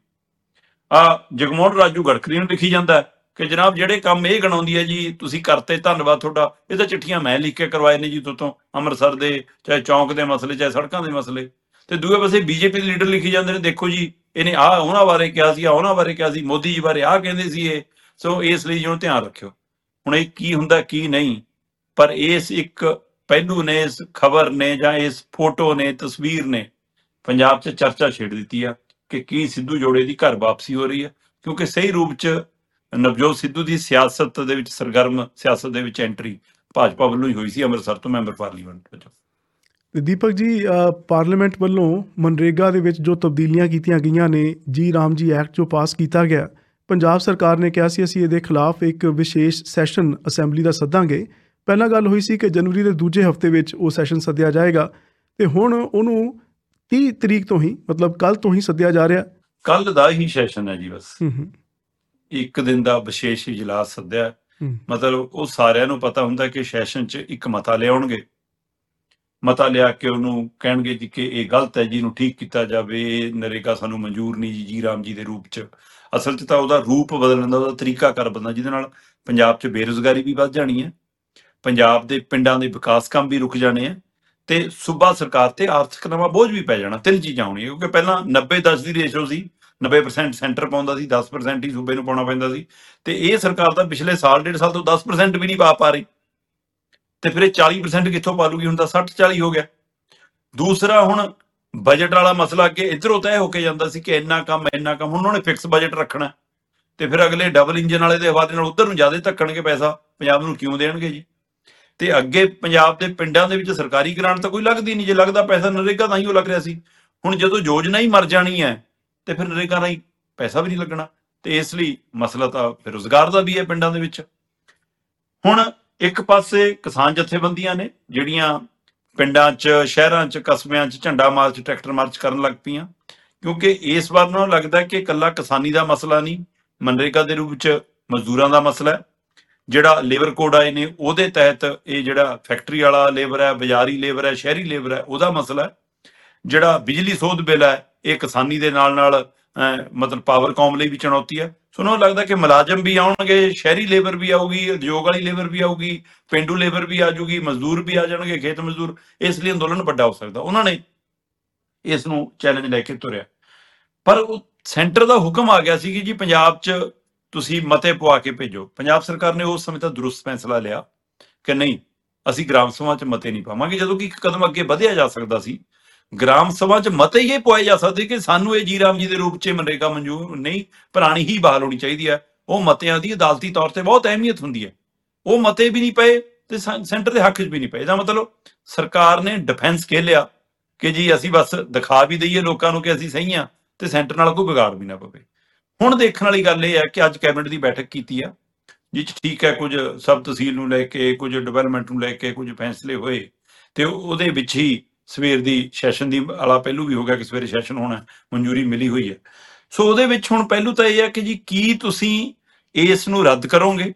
ਆ ਜਗਮੋਹਨ ਰਾਜੂ ਗੜਕਰੀ ਨੂੰ ਲਿਖੀ ਜਾਂਦਾ ਕਿ ਜਨਾਬ ਜਿਹੜੇ ਕੰਮ ਇਹ ਗਣਾਉਂਦੀ ਹੈ ਜੀ ਤੁਸੀਂ ਕਰਤੇ, ਧੰਨਵਾਦ ਤੁਹਾਡਾ, ਇਹ ਤਾਂ ਚਿੱਠੀਆਂ ਮੈਂ ਲਿਖ ਕੇ ਕਰਵਾਏ ਨੇ ਜੀ ਤੋਂ ਅੰਮ੍ਰਿਤਸਰ ਦੇ, ਚਾਹੇ ਚੌਂਕ ਦੇ ਮਸਲੇ, ਚਾਹੇ ਸੜਕਾਂ ਦੇ ਮਸਲੇ। ਤੇ ਦੂਏ ਪਾਸੇ ਬੀਜੇਪੀ ਦੇ ਲੀਡਰ ਲਿਖੀ ਜਾਂਦੇ ਨੇ, ਦੇਖੋ ਜੀ ਇਹਨੇ ਆਹ ਉਹਨਾਂ ਬਾਰੇ ਕਿਹਾ ਸੀ, ਆਹ ਉਹਨਾਂ ਬਾਰੇ ਕਿਹਾ ਸੀ, ਮੋਦੀ ਜੀ ਬਾਰੇ ਆਹ ਕਹਿੰਦੇ ਸੀ ਇਹ। ਸੋ ਇਸ ਲਈ ਜਿਹਨੂੰ ਧਿਆਨ ਰੱਖਿਓ ਹੁਣ ਇਹ ਕੀ ਹੁੰਦਾ ਕੀ ਨਹੀਂ। ਪਰ ਇਸ ਇੱਕ ਪਹਿਲੂ ਨੇ, ਇਸ ਖਬਰ ਨੇ ਜਾਂ ਇਸ ਫੋਟੋ ਨੇ, ਤਸਵੀਰ ਨੇ ਪੰਜਾਬ 'ਚ ਚਰਚਾ ਛੇੜ ਦਿੱਤੀ ਆ ਕਿ ਕੀ ਸਿੱਧੂ ਜੋੜੇ ਦੀ ਘਰ ਵਾਪਸੀ ਹੋ ਰਹੀ ਹੈ, ਕਿਉਂਕਿ ਸਹੀ ਰੂਪ 'ਚ ਨਵਜੋਤ ਸਿੱਧੂ ਦੀ ਸਿਆਸਤ ਦੇ ਵਿੱਚ, ਸਰਗਰਮ ਸਿਆਸਤ ਦੇ ਵਿੱਚ ਐਂਟਰੀ ਭਾਜਪਾ ਵੱਲੋਂ ਹੀ ਹੋਈ ਸੀ ਅੰਮ੍ਰਿਤਸਰ ਤੋਂ ਮੈਂਬਰ ਪਾਰਲੀਮੈਂਟ ਵਜੋਂ। ਤੇ ਦੀਪਕ ਜੀ, ਪਾਰਲੀਮੈਂਟ ਵੱਲੋਂ ਮਨਰੇਗਾ ਦੇ ਵਿੱਚ ਜੋ ਤਬਦੀਲੀਆਂ ਕੀਤੀਆਂ ਗਈਆਂ ਨੇ, ਜੀ ਰਾਮ ਜੀ ਐਕਟ ਜੋ ਪਾਸ ਕੀਤਾ ਗਿਆ, ਪੰਜਾਬ ਸਰਕਾਰ ਨੇ ਕਿਹਾ ਸੀ ਅਸੀਂ ਇਹਦੇ ਖਿਲਾਫ ਇੱਕ ਵਿਸ਼ੇਸ਼ ਸੈਸ਼ਨ ਅਸੈਂਬਲੀ ਦਾ ਸੱਦਾਂਗੇ। ਪਹਿਲਾਂ ਗੱਲ ਹੋਈ ਸੀ ਕਿ ਜਨਵਰੀ ਦੇ ਦੂਜੇ ਹਫ਼ਤੇ ਵਿੱਚ ਉਹ ਸੈਸ਼ਨ ਸੱਦਿਆ ਜਾਏਗਾ, ਤੇ ਹੁਣ ਉਹਨੂੰ ਤੀਹ ਤਰੀਕ ਤੋਂ ਹੀ, ਮਤਲਬ ਕੱਲ ਤੋਂ ਹੀ ਸੱਦਿਆ ਜਾ ਰਿਹਾ। ਕੱਲ ਦਾ ਹੀ ਸੈਸ਼ਨ ਹੈ ਜੀ, ਬਸ ਹੂੰ ਹੂੰ ਇੱਕ ਦਿਨ ਦਾ ਵਿਸ਼ੇਸ਼ ਇਜਲਾਸ ਸੱਦਿਆ। ਮਤਲਬ ਉਹ ਸਾਰਿਆਂ ਨੂੰ ਪਤਾ ਹੁੰਦਾ ਕਿ ਸੈਸ਼ਨ 'ਚ ਇੱਕ ਮਤਾ ਲਿਆਉਣਗੇ, ਮਤਾ ਲਿਆ ਕੇ ਉਹਨੂੰ ਕਹਿਣਗੇ ਜੀ ਕਿ ਇਹ ਗਲਤ ਹੈ ਜੀ, ਇਹਨੂੰ ਠੀਕ ਕੀਤਾ ਜਾਵੇ, ਇਹ ਨਰੇਗਾ ਸਾਨੂੰ ਮਨਜ਼ੂਰ ਨਹੀਂ ਜੀ, ਜੀ ਰਾਮ ਜੀ ਦੇ ਰੂਪ 'ਚ। ਅਸਲ 'ਚ ਤਾਂ ਉਹਦਾ ਰੂਪ ਬਦਲਣ ਦਾ, ਉਹਦਾ ਤਰੀਕਾ ਕਰ ਬਦਲਣਾ, ਜਿਹਦੇ ਨਾਲ ਪੰਜਾਬ 'ਚ ਬੇਰੁਜ਼ਗਾਰੀ ਵੀ ਵੱਧ ਜਾਣੀ ਹੈ, ਪੰਜਾਬ ਦੇ ਪਿੰਡਾਂ ਦੇ ਵਿਕਾਸ ਕੰਮ ਵੀ ਰੁਕ ਜਾਣੇ ਆ, ਤੇ ਸੂਬਾ ਸਰਕਾਰ ਤੇ ਆਰਥਿਕ ਨਵਾਂ ਬੋਝ ਵੀ ਪੈ ਜਾਣਾ। ਤਿੰਨ ਚੀਜ਼ਾਂ ਹੋਣੀਆਂ, ਕਿਉਂਕਿ ਪਹਿਲਾਂ ਨੱਬੇ ਦਸ ਦੀ ਰੇਸ਼ੋ ਸੀ, ਨੱਬੇ ਪਰਸੈਂਟ ਸੈਂਟਰ ਪਾਉਂਦਾ ਸੀ, ਦਸ ਪਰਸੈਂਟ ਹੀ ਸੂਬੇ ਨੂੰ ਪਾਉਣਾ ਪੈਂਦਾ ਸੀ। ਤੇ ਇਹ ਸਰਕਾਰ ਤਾਂ ਪਿਛਲੇ ਸਾਲ ਡੇਢ ਸਾਲ ਤੋਂ ਦਸ ਪਰਸੈਂਟ ਵੀ ਨਹੀਂ ਪਾ ਪਾ ਰਹੀ, ਤੇ ਫਿਰ ਇਹ ਚਾਲੀ ਪਰਸੈਂਟ ਕਿੱਥੋਂ ਪਾ ਲੂਗੀ? ਹੁਣ ਤਾਂ ਸੱਠ ਚਾਲੀ ਹੋ ਗਿਆ। ਦੂਸਰਾ, ਹੁਣ ਬਜਟ ਵਾਲਾ ਮਸਲਾ ਅੱਗੇ ਇੱਧਰੋਂ ਤੈਅ ਹੋ ਕੇ ਜਾਂਦਾ ਸੀ ਕਿ ਇੰਨਾ ਕੰਮ ਇੰਨਾ ਕੰਮ, ਹੁਣ ਉਹਨਾਂ ਨੇ ਫਿਕਸ ਬਜਟ ਰੱਖਣਾ, ਤੇ ਫਿਰ ਅਗਲੇ ਡਬਲ ਇੰਜਨ ਵਾਲੇ ਦੇ ਹਵਾਲੇ ਨਾਲ ਉੱਧਰ ਨੂੰ ਜ਼ਿਆਦਾ ਧੱਕਣਗੇ ਪੈਸਾ, ਪੰਜਾਬ ਨੂੰ ਕਿਉਂ ਦੇਣਗੇ ਜੀ? ਤੇ ਅੱਗੇ ਪੰਜਾਬ ਦੇ ਪਿੰਡਾਂ ਦੇ ਵਿੱਚ ਸਰਕਾਰੀ ਗ੍ਰਾਂਟ ਤਾਂ ਕੋਈ ਲੱਗਦੀ ਨਹੀਂ, ਜੇ ਲੱਗਦਾ ਪੈਸਾ ਨਰੇਗਾ ਤਾਂ ਹੀ ਉਹ ਲੱਗ ਰਿਹਾ ਸੀ। ਹੁਣ ਜਦੋਂ ਯੋਜਨਾ ਹੀ ਮਰ ਜਾਣੀ ਹੈ ਤੇ ਫਿਰ ਨਰੇਗਾ ਰਾਹੀਂ ਪੈਸਾ ਵੀ ਨਹੀਂ ਲੱਗਣਾ। ਤੇ ਇਸ ਲਈ ਮਸਲਾ ਤਾਂ ਫਿਰ ਰੁਜ਼ਗਾਰ ਦਾ ਵੀ ਹੈ ਪਿੰਡਾਂ ਦੇ ਵਿੱਚ। ਹੁਣ ਇੱਕ ਪਾਸੇ ਕਿਸਾਨ ਜਥੇਬੰਦੀਆਂ ਨੇ ਜਿਹੜੀਆਂ ਪਿੰਡਾਂ 'ਚ, ਸ਼ਹਿਰਾਂ 'ਚ, ਕਸਬਿਆਂ 'ਚ ਝੰਡਾ ਮਾਰਚ, ਟਰੈਕਟਰ ਮਾਰਚ ਕਰਨ ਲੱਗ ਪਈਆਂ, ਕਿਉਂਕਿ ਇਸ ਵਾਰ ਉਹਨਾਂ ਨੂੰ ਲੱਗਦਾ ਕਿ ਇਕੱਲਾ ਕਿਸਾਨੀ ਦਾ ਮਸਲਾ ਨਹੀਂ, ਮਨਰੇਗਾ ਦੇ ਰੂਪ 'ਚ ਮਜ਼ਦੂਰਾਂ ਦਾ ਮਸਲਾ ਹੈ। ਜਿਹੜਾ ਲੇਬਰ ਕੋਡ ਆਏ ਨੇ ਉਹਦੇ ਤਹਿਤ ਇਹ ਜਿਹੜਾ ਫੈਕਟਰੀ ਵਾਲਾ ਲੇਬਰ ਹੈ, ਬਾਜ਼ਾਰੀ ਲੇਬਰ ਹੈ, ਸ਼ਹਿਰੀ ਲੇਬਰ ਹੈ, ਉਹਦਾ ਮਸਲਾ ਹੈ। ਜਿਹੜਾ ਬਿਜਲੀ ਸੋਧ ਬਿੱਲ ਹੈ ਇਹ ਕਿਸਾਨੀ ਦੇ ਨਾਲ ਨਾਲ ਮਤਲਬ ਪਾਵਰ ਕੌਮ ਲਈ ਵੀ ਚੁਣੌਤੀ ਹੈ। ਸੋ ਉਹਨਾਂ ਨੂੰ ਲੱਗਦਾ ਕਿ ਮੁਲਾਜ਼ਮ ਵੀ ਆਉਣਗੇ, ਸ਼ਹਿਰੀ ਲੇਬਰ ਵੀ ਆਊਗੀ, ਉਦਯੋਗ ਵਾਲੀ ਲੇਬਰ ਵੀ ਆਊਗੀ, ਪੇਂਡੂ ਲੇਬਰ ਵੀ ਆ ਜੂਗੀ, ਮਜ਼ਦੂਰ ਵੀ ਆ ਜਾਣਗੇ, ਖੇਤ ਮਜ਼ਦੂਰ। ਇਸ ਲਈ ਅੰਦੋਲਨ ਵੱਡਾ ਹੋ ਸਕਦਾ। ਉਹਨਾਂ ਨੇ ਇਸ ਨੂੰ ਚੈਲੰਜ ਲੈ ਕੇ ਤੁਰਿਆ, ਪਰ ਉਹ ਸੈਂਟਰ ਦਾ ਹੁਕਮ ਆ ਗਿਆ ਸੀ ਕਿ ਜੀ ਪੰਜਾਬ 'ਚ ਤੁਸੀਂ ਮਤੇ ਪਵਾ ਕੇ ਭੇਜੋ। ਪੰਜਾਬ ਸਰਕਾਰ ਨੇ ਉਸ ਸਮੇਂ ਤਾਂ ਦਰੁਸਤ ਫੈਸਲਾ ਲਿਆ ਕਿ ਨਹੀਂ, ਅਸੀਂ ਗ੍ਰਾਮ ਸਭਾ 'ਚ ਮਤੇ ਨਹੀਂ ਪਾਵਾਂਗੇ, ਜਦੋਂ ਕਿ ਇੱਕ ਕਦਮ ਅੱਗੇ ਵਧਿਆ ਜਾ ਸਕਦਾ ਸੀ। ਗ੍ਰਾਮ ਸਭਾ 'ਚ ਮਤੇ ਹੀ ਇਹ ਪਵਾਏ ਜਾ ਸਕਦੇ ਕਿ ਸਾਨੂੰ ਇਹ ਜੀ ਰਾਮ ਜੀ ਦੇ ਰੂਪ 'ਚ ਮਨਰੇਗਾ ਮਨਜ਼ੂਰ ਨਹੀਂ, ਪੁਰਾਣੀ ਹੀ ਬਹਾਲ ਹੋਣੀ ਚਾਹੀਦੀ ਹੈ। ਉਹ ਮਤਿਆਂ ਦੀ ਅਦਾਲਤੀ ਤੌਰ ਤੇ ਬਹੁਤ ਅਹਿਮੀਅਤ ਹੁੰਦੀ ਹੈ। ਉਹ ਮਤੇ ਵੀ ਨਹੀਂ ਪਏ ਤੇ ਸੈਂਟਰ ਦੇ ਹੱਕ 'ਚ ਵੀ ਨਹੀਂ ਪਏ। ਇਹਦਾ ਮਤਲਬ ਸਰਕਾਰ ਨੇ ਡਿਫੈਂਸ ਖੇਲਿਆ ਕਿ ਜੀ ਅਸੀਂ ਬਸ ਦਿਖਾ ਵੀ ਦਈਏ ਲੋਕਾਂ ਨੂੰ ਕਿ ਅਸੀਂ ਸਹੀ ਹਾਂ ਤੇ ਸੈਂਟਰ ਨਾਲ ਕੋਈ ਵਿਗਾੜ ਵੀ ਨਾ ਪਵੇ। ਹੁਣ ਦੇਖਣ ਵਾਲੀ ਗੱਲ ਇਹ ਹੈ ਕਿ ਅੱਜ ਕੈਬਨਿਟ ਦੀ ਬੈਠਕ ਕੀਤੀ ਆ, ਜਿਸ 'ਚ ਠੀਕ ਹੈ ਕੁਝ ਸਬ ਤਹਿਸੀਲ ਨੂੰ ਲੈ ਕੇ, ਕੁਝ ਡਿਵੈਲਪਮੈਂਟ ਨੂੰ ਲੈ ਕੇ ਕੁਝ ਫੈਸਲੇ ਹੋਏ, ਤੇ ਉਹਦੇ ਵਿੱਚ ਹੀ ਸਵੇਰ ਦੀ ਸੈਸ਼ਨ ਦੀ ਵਾਲਾ ਪਹਿਲੂ ਵੀ ਹੋ ਗਿਆ ਕਿ ਸਵੇਰੇ ਸੈਸ਼ਨ ਹੋਣਾ, ਮਨਜ਼ੂਰੀ ਮਿਲੀ ਹੋਈ ਹੈ। ਸੋ ਉਹਦੇ ਵਿੱਚ ਹੁਣ ਪਹਿਲੂ ਤਾਂ ਇਹ ਹੈ ਕਿ ਜੀ ਕੀ ਤੁਸੀਂ ਇਸ ਨੂੰ ਰੱਦ ਕਰੋਗੇ,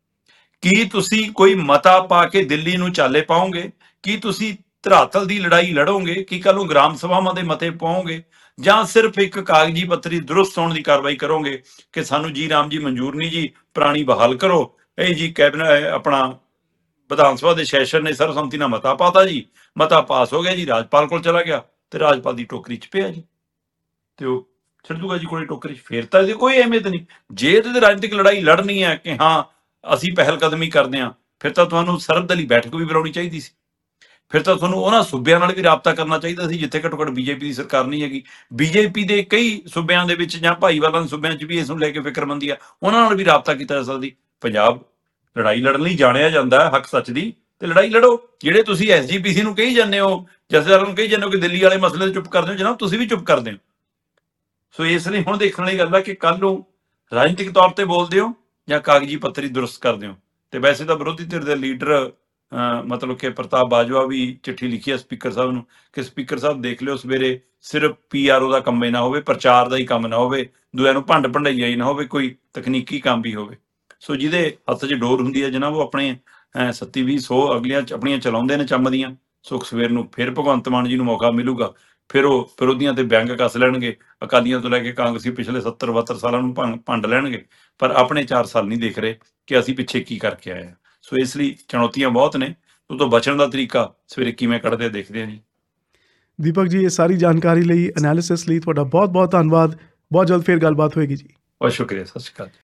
ਕੀ ਤੁਸੀਂ ਕੋਈ ਮਤਾ ਪਾ ਕੇ ਦਿੱਲੀ ਨੂੰ ਚਾਲੇ ਪਾਓਗੇ, ਕੀ ਤੁਸੀਂ ਧਰਾਤਲ ਦੀ ਲੜਾਈ ਲੜੋਗੇ, ਕੀ ਕੱਲ ਨੂੰ ਗ੍ਰਾਮ ਸਭਾਵਾਂ ਦੇ ਮਤੇ ਪਾਓਗੇ, ਜਾਂ ਸਿਰਫ ਇੱਕ ਕਾਗਜ਼ੀ ਪੱਤਰੀ ਦਰੁਸਤ ਹੋਣ ਦੀ ਕਾਰਵਾਈ ਕਰੋਗੇ ਕਿ ਸਾਨੂੰ ਜੀ ਰਾਮ ਜੀ ਮਨਜ਼ੂਰ ਨਹੀਂ ਜੀ, ਪੁਰਾਣੀ ਬਹਾਲ ਕਰੋ। ਇਹ ਜੀ ਕੈਬਨਿਟ ਆਪਣਾ ਵਿਧਾਨ ਸਭਾ ਦੇ ਸੈਸ਼ਨ ਨੇ ਸਰਬਸੰਮਤੀ ਨਾਲ ਮਤਾ ਪਾਤਾ ਜੀ, ਮਤਾ ਪਾਸ ਹੋ ਗਿਆ ਜੀ, ਰਾਜਪਾਲ ਕੋਲ ਚਲਾ ਗਿਆ ਤੇ ਰਾਜਪਾਲ ਦੀ ਟੋਕਰੀ 'ਚ ਪਿਆ ਜੀ। ਤੇ ਉਹ ਛੱਡ ਦੂਗਾ ਜੀ ਕੋਲੇ ਟੋਕਰੇ 'ਚ, ਫਿਰ ਤਾਂ ਇਹਦੀ ਕੋਈ ਅਹਿਮੀਅਤ ਨਹੀਂ। ਜੇ ਇਹਦੇ ਤੇ ਰਾਜਨੀਤਿਕ ਲੜਾਈ ਲੜਨੀ ਹੈ ਕਿ ਹਾਂ ਅਸੀਂ ਪਹਿਲ ਕਦਮੀ ਕਰਦੇ ਹਾਂ, ਫਿਰ ਤਾਂ ਤੁਹਾਨੂੰ ਸਰਬਦਲੀ ਬੈਠਕ ਵੀ ਬੁਲਾਉਣੀ ਚਾਹੀਦੀ ਸੀ। ਫਿਰ ਤਾਂ ਤੁਹਾਨੂੰ ਉਹਨਾਂ ਸੂਬਿਆਂ ਨਾਲ ਵੀ ਰਾਬਤਾ ਕਰਨਾ ਚਾਹੀਦਾ ਸੀ ਜਿੱਥੇ ਘੱਟੋ ਘੱਟ ਬੀਜੇਪੀ ਦੀ ਸਰਕਾਰ ਨਹੀਂ ਹੈਗੀ। ਬੀਜੇਪੀ ਦੇ ਕਈ ਸੂਬਿਆਂ ਦੇ ਵਿੱਚ ਜਾਂ ਭਾਈਵਾਲਾਂ ਦੇ ਸੂਬਿਆਂ 'ਚ ਵੀ ਇਸ ਨੂੰ ਲੈ ਕੇ ਫਿਕਰਮੰਦੀ ਆ, ਉਹਨਾਂ ਨਾਲ ਵੀ ਰਾਬਤਾ ਕੀਤਾ ਜਾ ਸਕਦੀ। ਪੰਜਾਬ ਲੜਾਈ ਲੜਨ ਲਈ ਜਾਣਿਆ ਜਾਂਦਾ ਹੈ, ਹੱਕ ਸੱਚ ਦੀ, ਤੇ ਲੜਾਈ ਲੜੋ। ਜਿਹੜੇ ਤੁਸੀਂ ਐਸਜੀਪੀਸੀ ਨੂੰ ਕਹੀ ਜਾਂਦੇ ਹੋ, ਜਥੇਦਾਰਾਂ ਨੂੰ ਕਹੀ ਜਾਂਦੇ ਹੋ ਕਿ ਦਿੱਲੀ ਵਾਲੇ ਮਸਲੇ ਤੇ ਚੁੱਪ ਕਰਦੇ ਹੋ, ਜਨਾਬ ਤੁਸੀਂ ਵੀ ਚੁੱਪ ਕਰਦੇ ਹੋ। ਸੋ ਇਸ ਲਈ ਹੁਣ ਦੇਖਣ ਵਾਲੀ ਗੱਲ ਹੈ ਕਿ ਕੱਲ ਨੂੰ ਰਾਜਨੀਤਿਕ ਤੌਰ ਤੇ ਬੋਲਦੇ ਹੋ ਜਾਂ ਕਾਗਜ਼ੀ ਪੱਤਰੀ ਦੁਰਸਤ ਕਰਦੇ ਹੋ। ਤੇ ਵੈਸੇ ਤਾਂ ਵਿਰੋਧੀ ਧਿਰ ਦੇ ਲੀਡਰ ਅਹ ਮਤਲਬ ਕਿ ਪ੍ਰਤਾਪ ਬਾਜਵਾ ਵੀ ਚਿੱਠੀ ਲਿਖੀ ਹੈ ਸਪੀਕਰ ਸਾਹਿਬ ਨੂੰ ਕਿ ਸਪੀਕਰ ਸਾਹਿਬ ਦੇਖ ਲਿਓ ਸਵੇਰੇ ਸਿਰਫ ਪੀਆਰਓ ਦਾ ਕੰਮ ਹੀ ਨਾ ਹੋਵੇ, ਪ੍ਰਚਾਰ ਦਾ ਹੀ ਕੰਮ ਨਾ ਹੋਵੇ, ਦੂਜਿਆਂ ਨੂੰ ਭੰਡ ਭੰਡਾਈਆ ਹੀ ਨਾ ਹੋਵੇ, ਕੋਈ ਤਕਨੀਕੀ ਕੰਮ ਵੀ ਹੋਵੇ। ਸੋ ਜਿਹਦੇ ਹੱਥ 'ਚ ਡੋਰ ਹੁੰਦੀ ਹੈ ਜਨਾਬ, ਉਹ ਆਪਣੇ ਅਹ ਸੱਤੀ ਵੀਹ ਸੌ ਅਗਲੀਆਂ ਚ- ਆਪਣੀਆਂ ਚਲਾਉਂਦੇ ਨੇ ਚੰਮ ਦੀਆਂ। ਸੁਖ ਸਵੇਰ ਨੂੰ ਫਿਰ ਭਗਵੰਤ ਮਾਨ ਜੀ ਨੂੰ ਮੌਕਾ ਮਿਲੂਗਾ, ਫਿਰ ਉਹ ਵਿਰੋਧੀਆਂ ਤੇ ਵਿਅੰਗ ਕੱਸ ਲੈਣਗੇ, ਅਕਾਲੀਆਂ ਤੋਂ ਲੈ ਕੇ ਕਾਂਗਰਸੀ ਪਿਛਲੇ ਸੱਤਰ ਬਹੱਤਰ ਸਾਲਾਂ ਨੂੰ ਭੰ- ਭੰਡ ਲੈਣਗੇ, ਪਰ ਆਪਣੇ ਚਾਰ ਸਾਲ ਨਹੀਂ ਦੇਖ ਰਹੇ ਕਿ ਅਸੀਂ ਪਿੱਛੇ ਕੀ ਕਰਕੇ ਆਏ ਹਾਂ। ਸੋ ਇਸ ਲਈ ਚੁਣੌਤੀਆਂ ਬਹੁਤ ਨੇ, ਉਹ ਤੋਂ ਬਚਣ ਦਾ ਤਰੀਕਾ ਸਵੇਰੇ ਕਿਵੇਂ ਕੱਢਦੇ ਦੇਖਦੇ ਹਾਂ ਜੀ। ਦੀਪਕ ਜੀ, ਇਹ ਸਾਰੀ ਜਾਣਕਾਰੀ ਲਈ, ਐਨਾਲਿਸਿਸ ਲਈ ਤੁਹਾਡਾ ਬਹੁਤ ਬਹੁਤ ਧੰਨਵਾਦ। ਬਹੁਤ ਜਲਦ ਫਿਰ ਗੱਲਬਾਤ ਹੋਏਗੀ ਜੀ। ਬਹੁਤ ਸ਼ੁਕਰੀਆ, ਸਤਿ ਸ਼੍ਰੀ ਅਕਾਲ।